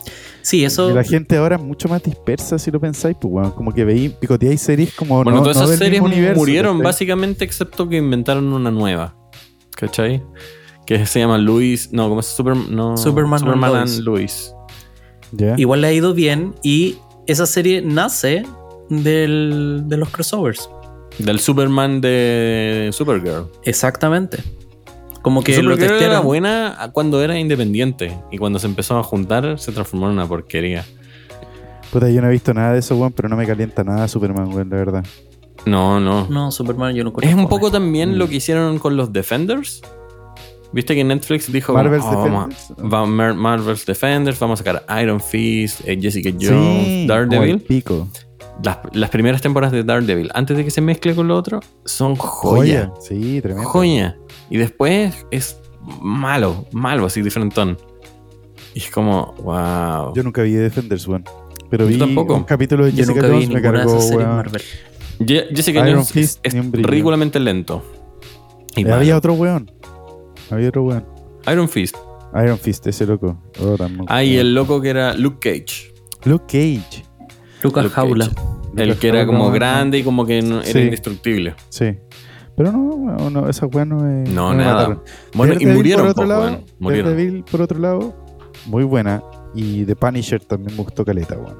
Sí, eso. Y la gente ahora es mucho más dispersa si lo pensáis, pues bueno, como que veis, picoteáis series como Bueno, no, todas no esas del series mismo universo, murieron ¿cachai? básicamente, excepto que inventaron una nueva. ¿Cachai? Que se llama Luis. No, ¿cómo es? Super, no, Superman and and Lois. Luis. ¿Ya? Igual le ha ido bien y esa serie nace del, de los crossovers. Del Superman de Supergirl. Exactamente. Como que lo Supergirl era testearon. buena cuando era independiente. Y cuando se empezó a juntar, se transformó en una porquería. Puta, yo no he visto nada de eso, weón, pero no me calienta nada Superman, weón, la verdad. No, no. No, Superman yo no conozco. Es un poco también Mm. lo que hicieron con los Defenders. Viste que Netflix dijo Marvel's oh, vamos Defenders. a- va- Mar- Marvel's Defenders, vamos a sacar Iron Fist, eh, Jessica Jones, Sí, como el Daredevil. pico. Las, las primeras temporadas de Daredevil, antes de que se mezcle con lo otro, son joya. Sí, tremendo. Joya. Y después es malo, malo, así diferentón. Y es como, wow. Yo nunca vi Defenders, weón. Pero Yo vi tampoco. un capítulo de Yo Jessica nunca vi Jones, me ninguna de cargó, esas series weón. Marvel. Je- Jessica Iron Jones es, Fist es ni un brillo. ridículamente lento. Y Eh, malo. había otro weón. Había otro weón. Iron Fist. Iron Fist, ese loco. Oh, tan- Ah, y el loco que era Luke Cage. Luke Cage. Lucas Luke Jaula. Cage. El que era como grande y como que no- era Sí. indestructible. Sí. Pero no, no, esa weá no es. No, me nada. mataron. Bueno, y Daredevil, murieron, por otro po, lado, weón. Murieron. Daredevil, por otro lado, muy buena. Y The Punisher también me gustó caleta, weón.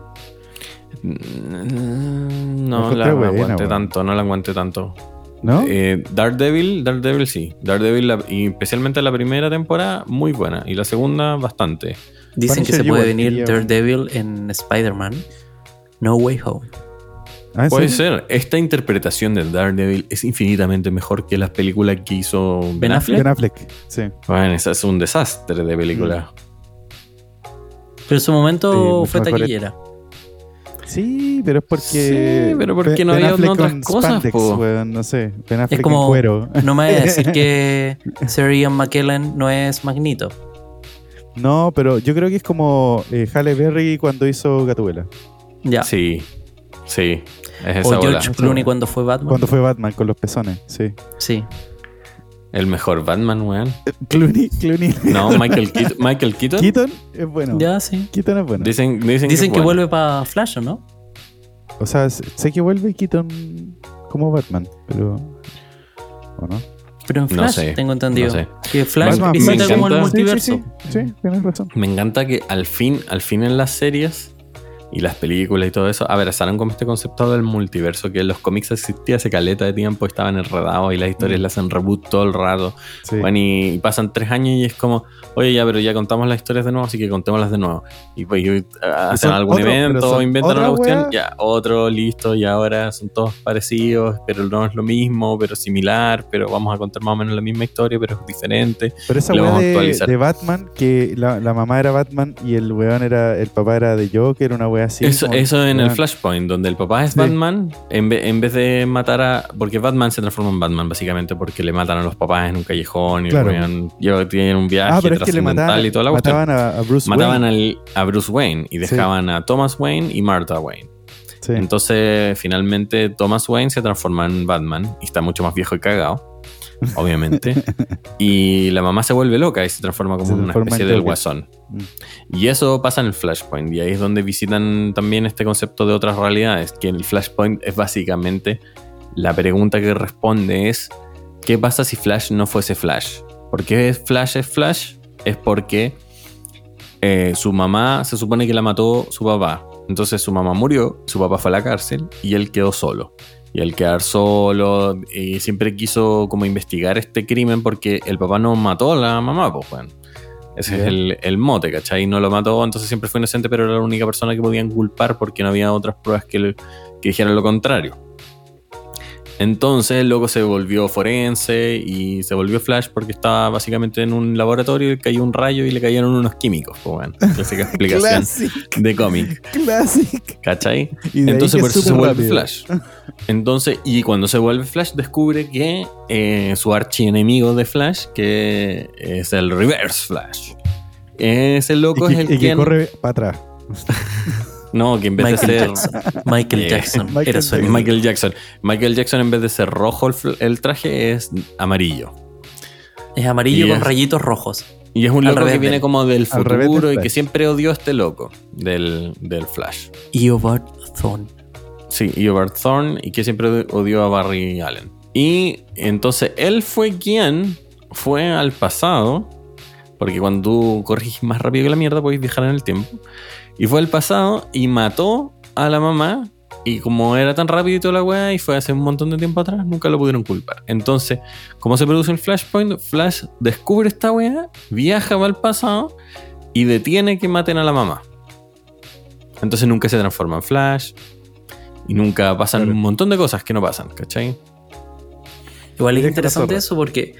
Mm, No encontré la buena, aguanté weón. tanto, no la aguanté tanto. ¿No? Eh, Daredevil, Daredevil sí. Daredevil, la- y especialmente la primera temporada, muy buena. Y la segunda, bastante. Dicen que Punisher se yo puede igual venir quería- Daredevil en Spider-Man No Way Home. Ah, ¿en Puede serio? ser. Esta interpretación de Daredevil es infinitamente mejor que las películas que hizo Ben Affleck. Ben Affleck, sí. Bueno, esa es un desastre de película. Pero en su momento Sí, mucho fue mejor taquillera. Sí, pero es porque. Sí, pero porque Ben- no Ben había Affleck otras con cosas, spandex, po. weón, no sé. Ben Affleck Es como. en cuero. No me vaya a decir que Sir Ian McKellen no es Magneto. No, pero yo creo que es como eh, Halle Berry cuando hizo Gatúbela. Ya. Sí, sí. Es esa O bola. George Clooney cuando fue Batman. Cuando fue Batman con los pezones, sí. Sí. El mejor Batman, weón. Clooney, Clooney. No, Michael Keaton. Michael Keaton. Keaton es bueno. Ya, sí. Keaton es bueno. Dicen, dicen, Dicen es que bueno. vuelve para Flash, ¿o no? O sea, sé que vuelve Keaton como Batman, pero. ¿O no? Pero en No Flash sé, tengo entendido. no sé. Que Flash Batman, me visita como el encanta. multiverso. Sí, sí, sí, sí, tienes razón. Me encanta que al fin, al fin en las series y las películas y todo eso abrazaron como este concepto del multiverso, que en los cómics existía hace caleta de tiempo, estaban enredados y las historias Mm. le hacen reboot todo el rato. Sí. Bueno, y, y pasan tres años y es como, oye, ya, pero ya contamos las historias de nuevo, así que contémoslas de nuevo. Y pues y, uh, hacen son algún otro- pero evento, son inventan otra una cuestión, wea. ya, otro, listo, y ahora son todos parecidos, pero no es lo mismo, pero similar, pero vamos a contar más o menos la misma historia, pero es diferente. Pero esa le weá vamos a de, actualizar. de Batman, que la, la mamá era Batman y el weón era, el papá era de Joker, una weá así. Eso, como- eso en el weón. Flashpoint, donde el papá es Sí. Batman, en, ve- en vez de matar a. Porque Batman se transforma en Batman, básicamente, porque le matan a los papás en un callejón y Claro. el weón lleva- tienen un viaje Ah, pero es que le trascendental mataban, y toda la cuestión. mataban a, a Bruce Mataban Wayne. al, a Bruce Wayne y dejaban a Thomas Wayne y Martha Wayne. Sí. Entonces, finalmente, Thomas Wayne se transforma en Batman y está mucho más viejo y cagado, obviamente. Y la mamá se vuelve loca y se transforma como Se en una transforma especie en del Joker. guasón. Mm. Y eso pasa en el Flashpoint. Y ahí es donde visitan también este concepto de otras realidades. Que el Flashpoint es básicamente la pregunta que responde es: ¿qué pasa si Flash no fuese Flash? ¿Por qué Flash es Flash? Es porque eh, su mamá se supone que la mató su papá. Entonces su mamá murió, su papá fue a la cárcel y él quedó solo. Y al quedar solo, eh, siempre quiso como investigar este crimen porque el papá no mató a la mamá, pues bueno. Ese Ya. es el, el mote, ¿cachai? No lo mató, entonces siempre fue inocente, pero era la única persona que podían culpar porque no había otras pruebas que, le- que dijeran lo contrario. Entonces el loco se volvió forense y se volvió Flash porque estaba básicamente en un laboratorio y cayó un rayo y le cayeron unos químicos, pues bueno. Clásica explicación Classic, de cómic, classic. ¿cachai? Y de ahí Entonces que por es eso se súper vuelve rápido. Flash. Entonces, y cuando se vuelve Flash, descubre que eh, su archienemigo de Flash, que es el Reverse Flash, ese loco Y es que, el y que quien- corre para atrás. No, que en vez Michael de ser Jackson. Michael Yeah. Jackson. Michael Era su Jackson. enemigo. Michael Jackson. Michael Jackson, en vez de ser rojo el, fl- el traje, es amarillo. Es amarillo Y con es- rayitos rojos. Y es un Al loco revés que de viene él. como del Al revés del futuro y Flash. que siempre odió a este loco del, del Flash. Eobard Thawne. Sí, Eobard Thawne, y que siempre odió a Barry Allen. Y entonces él fue quien fue al pasado, porque cuando tú corriges más rápido que la mierda puedes viajar en el tiempo. Y fue al pasado y mató a la mamá. Y como era tan rápido y toda la weá, y fue hace un montón de tiempo atrás, nunca lo pudieron culpar. Entonces, como se produce el Flashpoint, Flash descubre esta weá, viaja al pasado y detiene que maten a la mamá. Entonces nunca se transforma en Flash. Y nunca pasan Claro. un montón de cosas que no pasan, ¿cachai? Igual es Deja la interesante zorra. eso porque,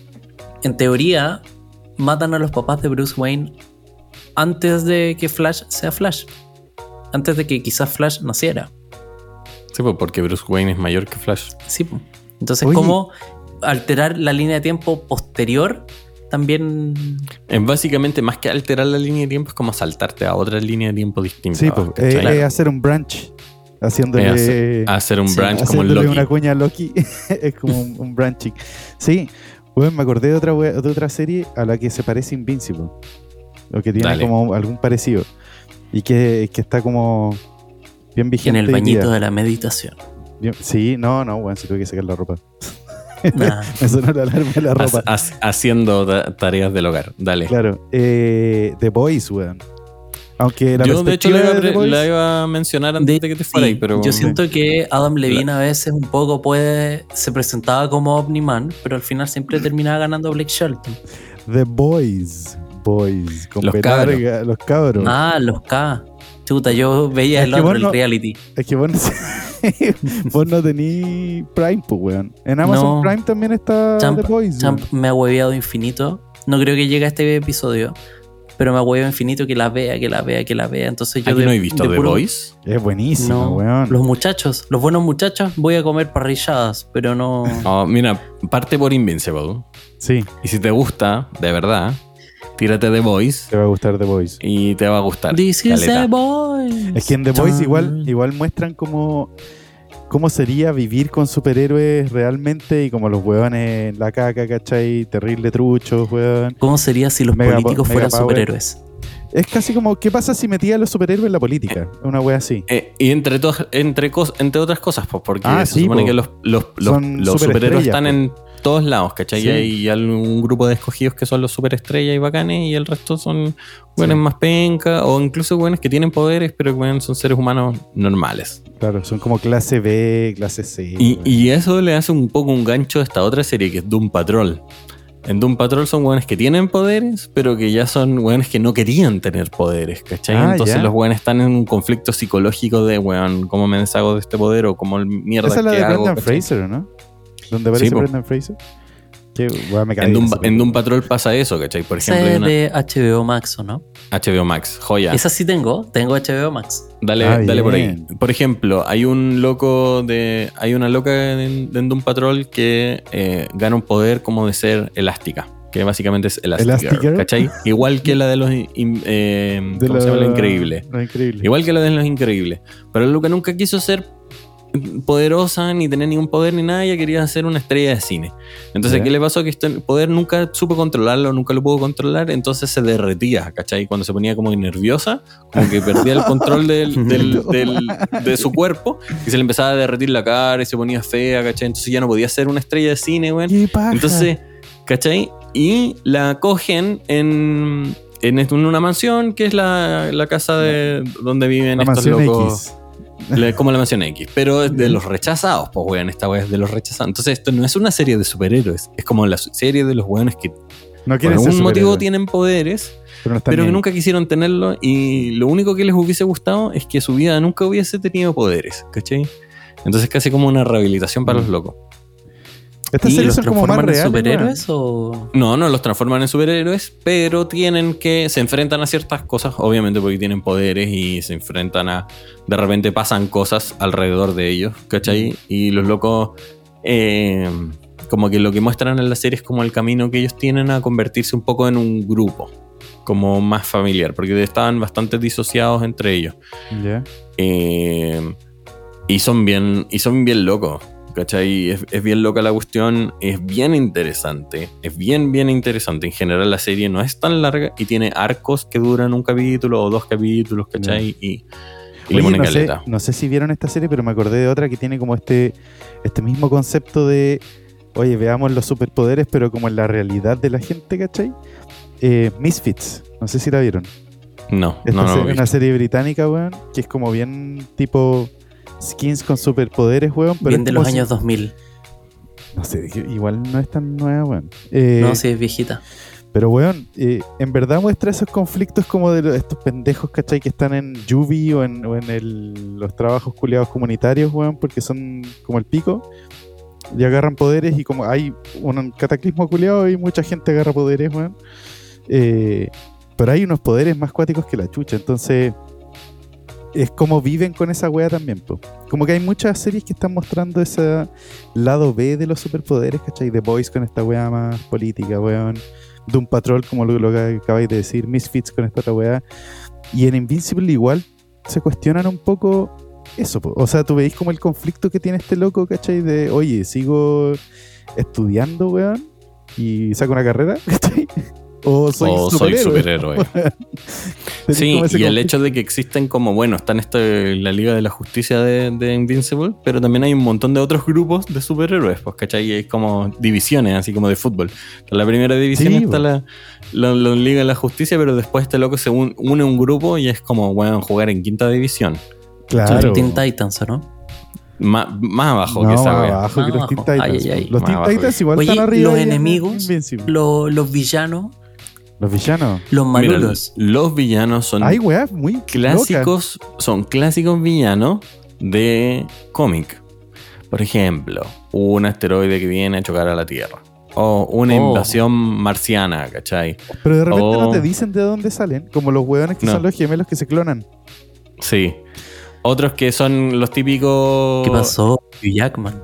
en teoría, matan a los papás de Bruce Wayne antes de que Flash sea Flash. Antes de que quizás Flash naciera. Sí, pues porque Bruce Wayne es mayor que Flash. Sí, po. Entonces, Oye. ¿cómo alterar la línea de tiempo posterior? También. Es básicamente más que alterar la línea de tiempo, es como saltarte a otra línea de tiempo distinta. Sí, pues, ¿cachai? eh, Claro. es hacer un branch. Haciéndole, Es hacer, hacer un Sí, branch como el haciéndole Loki. una cuña a Loki. Es como un, un branching. Sí, bueno, me acordé de otra, wea- de otra serie a la que se parece Invincible. O que tiene Dale. como algún parecido. Y que, que está como bien En vigente. el hoy bañito día. de la meditación. Bien- sí, no, no, bueno, si tuve que sacar la ropa. Nah. Me sonó la alarma de la Ha- ropa. ha- haciendo ta- tareas del hogar. Dale. Claro. Eh, The Boys, weón. Aunque la Yo, de hecho, la perspectiva iba, a de The pre- Boys- la iba a mencionar antes de, que te fuera Sí, ahí, pero. yo siento que Adam Levine a veces un poco puede. Se presentaba como Omni-Man, pero al final siempre terminaba ganando Blake Shelton. The Boys. Boys. Con Los B cabros. larga, Los cabros. Ah, los K. Chuta, yo veía Es el que otro, vos no- el reality. Es que vos no, vos no tenís Prime, pues, weón. En Amazon No. Prime también está Champ, The Boys. Champ weón. me ha hueveado infinito. No creo que llegue a este episodio, pero me ha hueveado infinito que la vea, que la vea, que la vea. Entonces yo Aquí de- no he visto de The puro- Voice. Es buenísimo, No, weón. los muchachos, los buenos muchachos, voy a comer parrilladas, pero no. Oh, mira, parte por Invincible. Sí, Y si te gusta, de verdad, tírate The Voice te va a gustar The Boys. y te va a gustar. This is caleta. the boy. Es que en The Boys igual, igual muestran cómo, cómo sería vivir con superhéroes realmente y como los weones en la caca, ¿cachai? Terrible truchos, weón. ¿Cómo sería si los Mega- políticos Mega fueran Power. superhéroes? Es casi como, ¿qué pasa si metía a los superhéroes en la política? Una wea así. Eh, y entre, to- entre, cos- entre otras cosas, pues, porque Ah, se sí, supone po. que los, los, los, Son los superhéroes superestrellas, están po. en todos lados, ¿cachai? Sí. Y hay algún grupo de escogidos que son los superestrellas y bacanes, y el resto son buenos Sí. más penca, o incluso buenos que tienen poderes, pero que son seres humanos normales. Claro, son como clase B, clase C. Y, weón. y eso le hace un poco un gancho a esta otra serie que es Doom Patrol. En Doom Patrol son weones que tienen poderes, pero que ya son weones que no querían tener poderes, ¿cachai? Ah, Entonces ya. los weones están en un conflicto psicológico de, weón, ¿cómo me deshago de este poder? O ¿cómo mierda Esa es la que de hago? Brendan ¿cachai? Fraser, ¿no? Donde aparece Sí, po. Brendan Fraser. Que weón, me caí En Doom, esa en película. Doom Patrol pasa eso, ¿cachai? Por Esa ejemplo, hay es una de H B O Max, ¿o no? H B O Max, joya. Esa sí tengo, tengo H B O Max. Dale, Ah, dale por ahí. bien. Por ejemplo, hay un loco de. Hay una loca en, en Doom Patrol que eh, gana un poder como de ser elástica. Que básicamente es Elastigirl, Elastigirl. ¿cachai? Igual que la de los. in- eh, De ¿Cómo se llama? la- Lo increíble. Lo increíble. Igual que la de los increíbles. Pero la loca nunca quiso ser poderosa ni tener ningún poder ni nada. Ella quería ser una estrella de cine. Entonces, Ya. ¿qué le pasó? Que este poder nunca supo controlarlo, nunca lo pudo controlar. Entonces se derretía, ¿cachai? Cuando se ponía como nerviosa, como que perdía el control del, del- del- de su cuerpo y se le empezaba a derretir la cara y se ponía fea, ¿cachai? Entonces ya no podía ser una estrella de cine, güey. ¿Qué paja? Entonces, ¿cachai? Y la cogen en, en est- en una mansión que es la, la casa de donde viven la estos mansión locos. X. Le- como la mansión X, pero es de los rechazados, pues weón, esta weá es de los rechazados. Entonces esto no es una serie de superhéroes, es como la su- serie de los weones que No por quieren ser algún motivo superhéroes, tienen poderes, pero, no están pero que bien. nunca quisieron tenerlo y lo único que les hubiese gustado es que su vida nunca hubiese tenido poderes, ¿cachai? Entonces casi como una rehabilitación para Mm. los locos. Estas ¿Y series los son como más transforman en reales. superhéroes o...? No, no los transforman en superhéroes, pero tienen que, se enfrentan a ciertas cosas, obviamente porque tienen poderes y se enfrentan a, de repente pasan cosas alrededor de ellos, ¿cachai? Y los locos, eh, como que lo que muestran en la serie es como el camino que ellos tienen a convertirse un poco en un grupo, como más familiar, porque estaban bastante disociados entre ellos. Ya. Eh, y son bien, y son bien locos. ¿cachai? Es, es bien loca la cuestión, es bien interesante, es bien, bien interesante. En general la serie no es tan larga y tiene arcos que duran un capítulo o dos capítulos, ¿cachai? Y, y Oye, le ponen no sé, caleta. no sé si vieron esta serie, pero me acordé de otra que tiene como este, este mismo concepto de, oye, veamos los superpoderes, pero como en la realidad de la gente, ¿cachai? Eh, Misfits, no sé si la vieron. No, Esta no, no. se- lo he una visto. serie británica, weón, que es como bien tipo skins con superpoderes, weón. Pero Bien es de como los si- años dos mil. No sé, que igual no es tan nueva, weón. Eh, No, sí, es viejita. Pero, weón, eh, en verdad muestra esos conflictos como de los- estos pendejos, ¿cachai? Que están en Yubi o en, o en el- los trabajos culiados comunitarios, weón, porque son como el pico. Y agarran poderes y como hay un cataclismo culiado y mucha gente agarra poderes, weón. Eh, pero hay unos poderes más cuáticos que la chucha, entonces es como viven con esa wea también, po. Como que hay muchas series que están mostrando ese lado B de los superpoderes, ¿cachai? The Boys con esta wea más política, weón. Doom Patrol, como lo, lo que acabáis de decir, Misfits con esta otra wea. Y en Invincible igual se cuestionan un poco eso, po. O sea, tú veis como el conflicto que tiene este loco, ¿cachai? De, oye, sigo estudiando, weón, y saco una carrera, ¿cachai? O soy O soy superhéroe. superhéroe. Tenés Sí, como ese y el conflicto. hecho de que existen como, bueno, está en esta, la Liga de la Justicia de, de Invincible, pero también hay un montón de otros grupos de superhéroes, pues, ¿cachai? Y hay como divisiones, así como de fútbol. En la primera división Sí, está pues. la, la, la Liga de la Justicia, pero después este loco se un- une a un grupo y es como, bueno, jugar en quinta división. Claro. Los Teen Titans, ¿o no? Má- más abajo No, que esa más wea. abajo Más que los Teen abajo. Titans. Ay, ay, ay. Los Más Teen abajo. Titans igual Oye, están arriba. los y en enemigos, Invincible. lo- los villanos, Los villanos. los Mira, malulos. los villanos son Hay weas muy clásicos, son clásicos villanos de cómic. Por ejemplo, un asteroide que viene a chocar a la Tierra. O una Oh. invasión marciana, ¿cachai? locas. Pero de repente Oh. no te dicen de dónde salen. Como los weones que No. son los gemelos que se clonan. Sí. Otros que son los típicos... ¿Qué pasó? Hugh Jackman.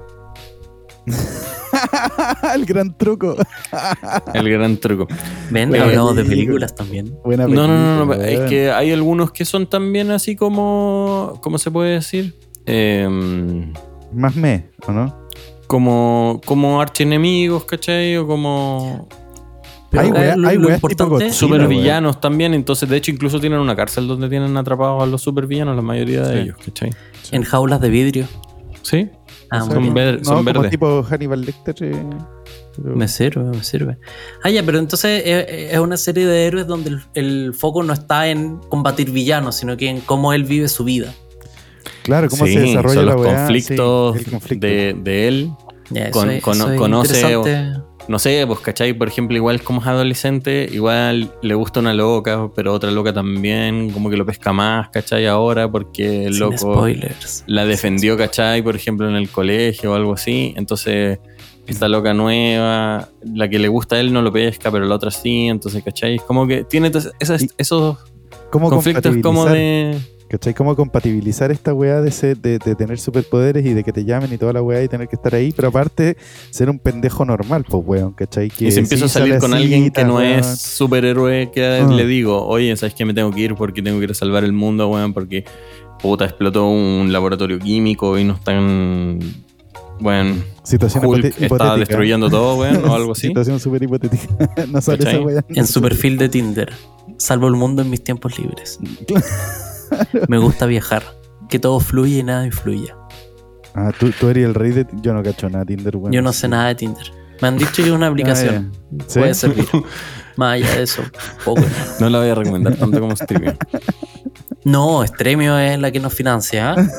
El gran truco. El gran truco. Ven, Buena hablamos de película. películas también. Buena No, no, no, no, película, es weón. que hay algunos que son también así como... ¿Cómo se puede decir? Em, Más me, ¿o no? como, como archienemigos, ¿cachai? O como... Pero Hay acá wea- lo, hay lo weas tipo importante, Godzilla. Supervillanos también, entonces de hecho incluso tienen una cárcel donde tienen atrapados a los supervillanos, la mayoría de Sí. ellos, ¿cachai? en jaulas de vidrio. ¿Sí? Ah, O sea, son muy bien. ver- no, son como verdes. tipo Hannibal Lecter. eh, pero- Me sirve, me sirve. Ah, ya, pero entonces es, es una serie de héroes donde el, el foco no está en combatir villanos, sino que en cómo él vive su vida. Claro, cómo Sí, se desarrolla son la los weá, conflictos, sí, el conflicto. De, de él. Ya, eso Con- es- cono- eso es conoce- interesante. No sé, pues, ¿cachai? Por ejemplo, igual como es adolescente, igual le gusta una loca, pero otra loca también, como que lo pesca más, ¿cachai? Ahora, porque el Sin loco spoilers. la defendió, ¿cachai? Por ejemplo, en el colegio o algo así. Entonces, esta loca nueva, la que le gusta a él no lo pesca, pero la otra sí. Entonces, ¿cachai? Es como que tiene tos- esas- Y- esos ¿Cómo conflictos como compatibilizar? de... ¿Cachai? ¿Cómo compatibilizar esta weá de, ser, de, de tener superpoderes y de que te llamen y toda la weá y tener que estar ahí? Pero aparte, ser un pendejo normal, pues weón, ¿cachai? Que Y si empiezo sí a salir sale con así, alguien que tal, no weón. es superhéroe, que Ah. le digo, oye, ¿sabes qué? Me tengo que ir porque tengo que ir a salvar el mundo, weón, porque puta, explotó un laboratorio químico y no están... Bueno, Situación Hulk hipote- está hipotética. destruyendo todo, weón, o algo así. Situación súper hipotética. No sale ¿Cachai? esa weá. En su perfil de Tinder. Salvo el mundo en mis tiempos libres. Me gusta viajar. Que todo fluya y nada influya. Ah, tú, tú eres el rey de... Yo no cacho nada de Tinder, weón. Yo no sé nada de Tinder. Me han dicho que es una aplicación. Ah, ya. ¿Sí? Puede servir. Más allá de eso, poco. No la voy a recomendar tanto como Streamio. No, Stremio es la que nos financia. ¿ah?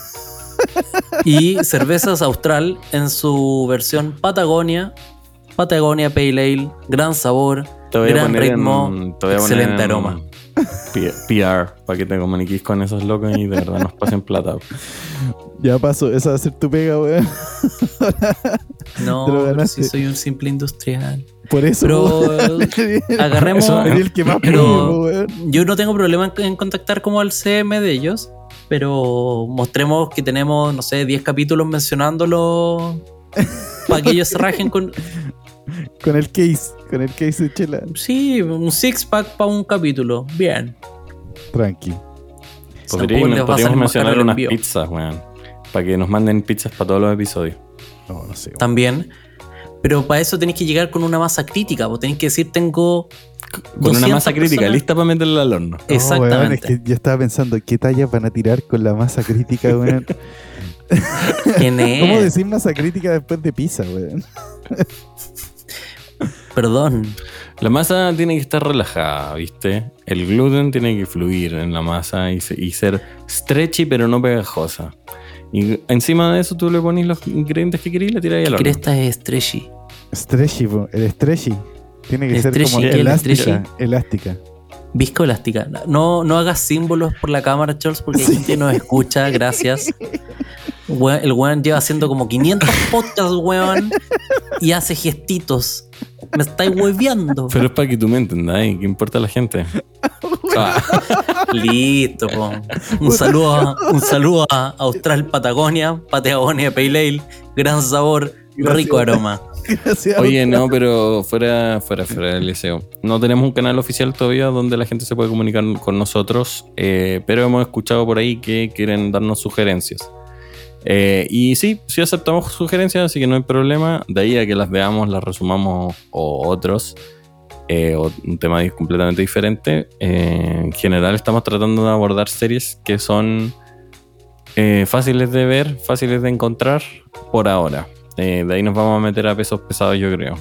Y Cervezas Austral en su versión Patagonia. Patagonia Pale Ale. Gran sabor. Te voy a Gran poner ritmo. en, te voy a poner excelente en aroma. P- PR, para que te comuniques con esos locos y de verdad nos pasen plata. Ya paso, esa va a ser tu pega, weón. No, Te lo pero ganaste. si soy un simple industrial. Por eso. Pero weón. agarremos- Eso, eres el que más Pero- pega, weón. Yo no tengo problema en, en contactar como al C M de ellos, pero mostremos que tenemos, no sé, diez capítulos mencionándolo para que ellos se rajen con... Con el case, con el case de chela. Sí, un six-pack para un capítulo. Bien. Tranqui. Tampoco Podríamos, les va a podríamos salir más caro mencionar el unas envío. pizzas, weón. Para que nos manden pizzas para todos los episodios. No, no sé. weón. también. Pero para eso tenés que llegar con una masa crítica. Vos tenés que decir, tengo Con una masa crítica, personas. lista para meterla al horno. No, weón, es Exactamente. que yo estaba pensando, ¿qué tallas van a tirar con la masa crítica, weón? ¿Quién es? ¿Cómo decir masa crítica después de pizza, weón? Perdón. La masa tiene que estar relajada, ¿viste? El gluten tiene que fluir en la masa y, se- y ser stretchy pero no pegajosa. Y encima de eso tú le pones los ingredientes que querés y le tiras ahí al horno. Cresta es stretchy. Stretchy, po, el stretchy. Tiene que El ser stretchy, como ¿qué es el elástica. stretchy? Elástica. Viscoelástica. No, no hagas símbolos por la cámara, Charles, porque hay Sí. gente que nos escucha. Gracias. Weón- El weón lleva haciendo como quinientos podcasts, weón, y hace gestitos. Me estáis hueveando. Pero es para que tú me entendáis, ¿qué importa a la gente? Ah, Listo, po. Un saludo, a, un saludo a Austral Patagonia, Patagonia Pale Ale, gran sabor, Gracias. rico aroma. Gracias. oye, no, pero fuera, fuera, fuera del liceo. No tenemos un canal oficial todavía donde la gente se puede comunicar con nosotros, eh, pero hemos escuchado por ahí que quieren darnos sugerencias. Eh, y sí, sí aceptamos sugerencias, así que no hay problema. De ahí a que las veamos, las resumamos o otros, eh, o un tema completamente diferente. Eh, en general estamos tratando de abordar series que son eh, fáciles de ver, fáciles de encontrar por ahora. Eh, de ahí nos vamos a meter a pesos pesados, yo creo.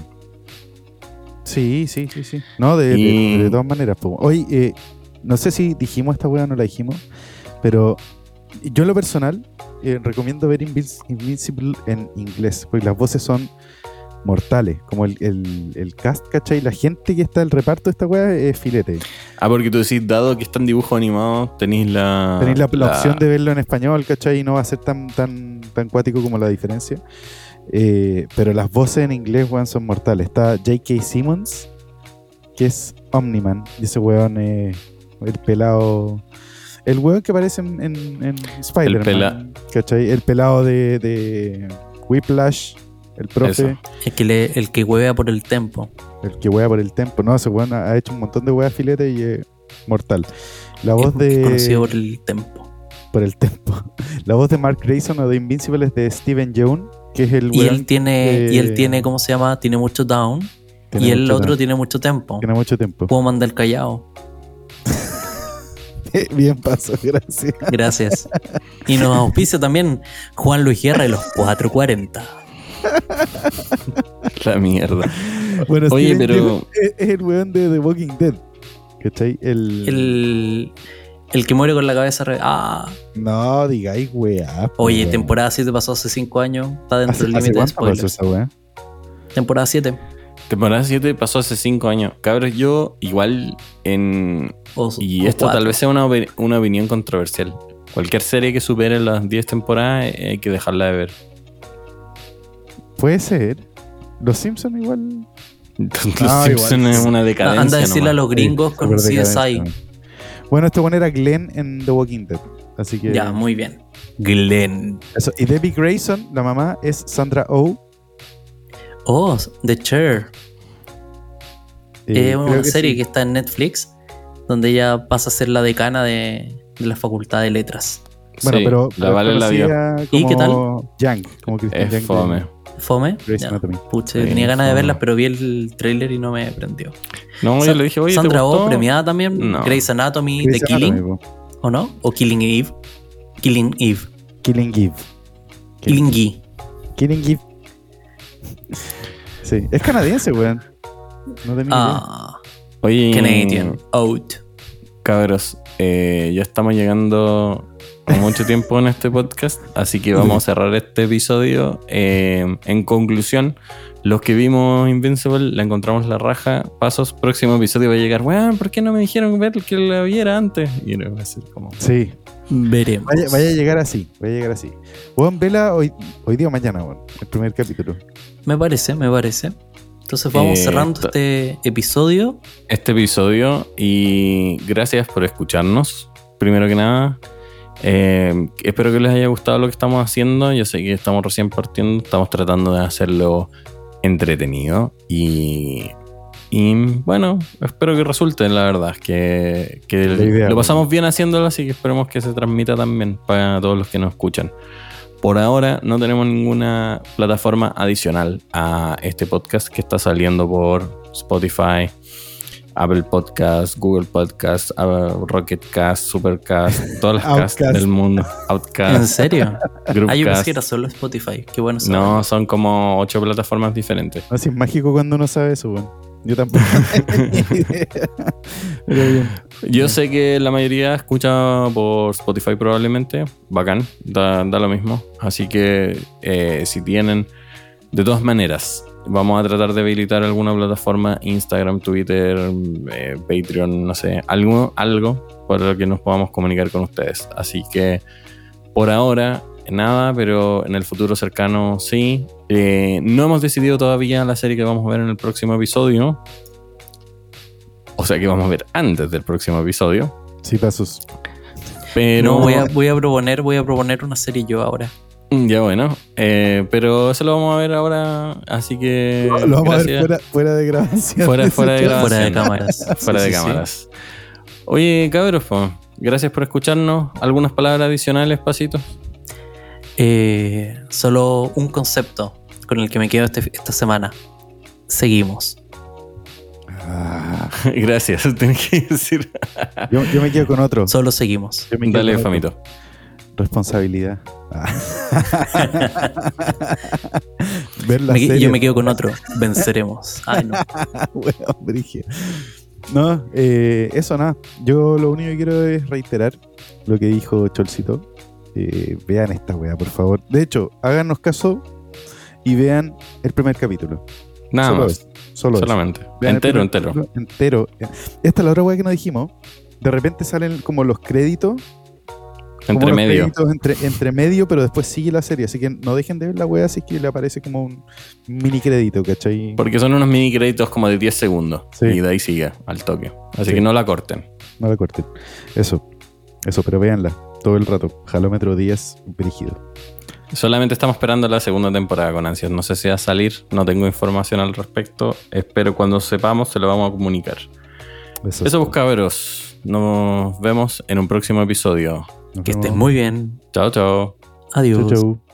Sí, sí, sí, sí. No, de, de- Y- de todas maneras. Po. Hoy, eh, no sé si dijimos esta weá o no la dijimos, pero yo en lo personal eh, recomiendo ver Invis- Invincible en inglés, porque las voces son mortales, como el, el, el cast, ¿cachai? La gente que está, el reparto de esta weá es filete. Ah, porque tú decís, dado que está en dibujo animado, tenéis la... Tenéis la, la opción de verlo en español, ¿cachai? Y no va a ser tan, tan, tan cuático como la diferencia. Eh, pero las voces en inglés, weón, son mortales. Está J K. Simmons, que es Omni-Man. Y ese weón es el pelado... El weón que aparece en, en, en Spider-Man. pela- ¿Cachai? El pelado de, de Whiplash, el profe, Eso. El que, le, el que huevea por el tempo. el que wea por el tempo. No, ese weón ha ha hecho un montón de weas filete y es mortal. La voz Es de... conocido por el tempo. por el tempo. La voz de Mark Grayson o de Invincible es de Steven Yeun, que es el Y weón él tiene, que- y él tiene, ¿cómo se llama? Tiene mucho down. tiene Y el mucho otro tiempo. tiene mucho tempo. Tiene mucho tiempo. Puedo mandar el callao. Bien paso, gracias. Gracias. Y nos auspicia también Juan Luis Guerra de los cuatro cuarenta. La mierda. Bueno, Oye, Steven pero- Yeun es, es el weón de The Walking Dead. ¿Cachai? El... El, el que muere con la cabeza. Re... Ah, No, digáis weá. po, oye, weón. temporada siete pasó hace cinco años. Está dentro ¿Hace, del hace límite de cuánto pasó spoilers. esa weá? Temporada siete. Temporada siete pasó hace cinco años. Cabros, yo igual en... O, Y o esto cuatro. tal vez sea una, opi- una opinión controversial. Cualquier serie que supere las diez temporadas eh, hay que dejarla de ver. Puede ser. Los Simpsons igual. Los No, Simpsons igual. es una Ah, decadencia. Anda a decirle a nomás. los gringos Sí, con súper C S I. decadencia. Bueno, este bueno era Glenn en The Walking Dead. Así que. Ya, muy bien. Glenn. Eso. Y Debbie Grayson, la mamá, es Sandra Oh. Oh, The Chair. Eh, es creo una serie sí. que está en Netflix, donde ella pasa a ser la decana de, de la Facultad de Letras. Bueno, Sí, pero. la Vale la vio. ¿Y qué tal? Young, como Christian Es Young de fome. ¿Fome? Grey's Ya. Anatomy. Pucha, Sí, tenía ganas de fome. verlas, pero vi el trailer y no me prendió. No, Sa- yo le dije, oye, ¿te Sandra gustó? Oh, premiada también. No. Grey's Anatomy, Grey's The Killing, Anatomy, po. ¿o no? ¿O Killing Eve? Killing Eve. Killing Eve. Killing Eve. Killing Eve. Sí, es canadiense, weón. No tenía Ah, Oye, Canadian. Out. cabros, eh, ya estamos llegando a mucho tiempo en este podcast, así que vamos a cerrar este episodio. Eh, en conclusión, los que vimos Invincible, la encontramos la raja. Pasos, próximo episodio va a llegar, weón, ¿por qué no me dijeron ver que la viera antes? Y no, va a ser como... idea. Sí, Veremos. vaya, vaya a llegar así, vaya a llegar así. Weón, vela hoy, hoy día o mañana, weón. El primer capítulo. Me parece, me parece. Entonces vamos Eh, cerrando ta- este episodio. este episodio y gracias por escucharnos. Primero que nada, eh, espero que les haya gustado lo que estamos haciendo. Yo sé que estamos recién partiendo, estamos tratando de hacerlo entretenido y, y bueno, espero que resulte, la verdad, que, que La idea, lo pasamos bueno. bien haciéndolo, así que esperemos que se transmita también para todos los que nos escuchan. por ahora no tenemos ninguna plataforma adicional a este podcast que está saliendo por Spotify, Apple Podcast, Google Podcast, Rocket Cast, Supercast, todas las casts Outcast. del mundo. Outcast. ¿En serio? Ah, yo pensé Groupcast. que era solo Spotify. Qué bueno saber. No, son como ocho plataformas diferentes. No, si es mágico cuando uno sabe eso, weón. Yo tampoco. Pero bien. Yo sé que la mayoría escucha por Spotify probablemente. Bacán, da, da lo mismo. Así que eh, si tienen, de todas maneras, vamos a tratar de habilitar alguna plataforma, Instagram, Twitter, eh, Patreon, no sé, algo, algo para lo que nos podamos comunicar con ustedes. Así que por ahora nada, pero en el futuro cercano sí. Eh, no hemos decidido todavía la serie que vamos a ver en el próximo episodio. O sea que vamos a ver antes del próximo episodio. Sí, pasos. Pero No, voy a, voy a proponer, voy a proponer una serie yo ahora. ya bueno, eh, pero eso lo vamos a ver ahora, así que Lo vamos a ver gracias. fuera, fuera de grabación. Fuera- fuera de grabación. Fuera de cámaras. Fuera Sí, de sí, sí. cámaras. Oye, cabros, po, gracias por escucharnos. ¿Algunas palabras adicionales, Pasito? Eh, solo un concepto con el que me quedo este- esta semana. Seguimos. Ah, Gracias, tenés que decir. yo, yo me quedo con otro. Solo seguimos. Yo me quedo Dale, con otro. Famito. Responsabilidad. Ah. Ver la Me- serie. yo me quedo con otro. Venceremos. Ay, no. Weón, brígido. No, eh, eso nada. Yo lo único que quiero es reiterar lo que dijo Cholcito. Eh, vean esta weá, por favor. De hecho, háganos caso y vean el primer capítulo. Nada Solo más. eso, solo eso. Solamente. Vean el Entero, primer entero. capítulo Entero. Esta es la otra weá que nos dijimos. De repente salen como los créditos. como Entre los medio. créditos Entre, entre medio, pero después sigue la serie. Así que no dejen de ver la weá, así que le aparece como un mini crédito, ¿cachai? Porque son unos mini créditos como de diez segundos. Sí. Y de ahí sigue al toque. Así Sí. que no la corten. No la corten. Eso. Eso, pero véanla todo el rato. Jalómetro diez, brígido. Solamente estamos esperando la segunda temporada con ansias. No sé si va a salir, no tengo información al respecto. Espero cuando sepamos se lo vamos a comunicar. Eso, Eso, pues, cabros. Nos vemos en un próximo episodio. Nos Que vemos. estés muy bien. Chao, chao. Adiós. Chau, chau.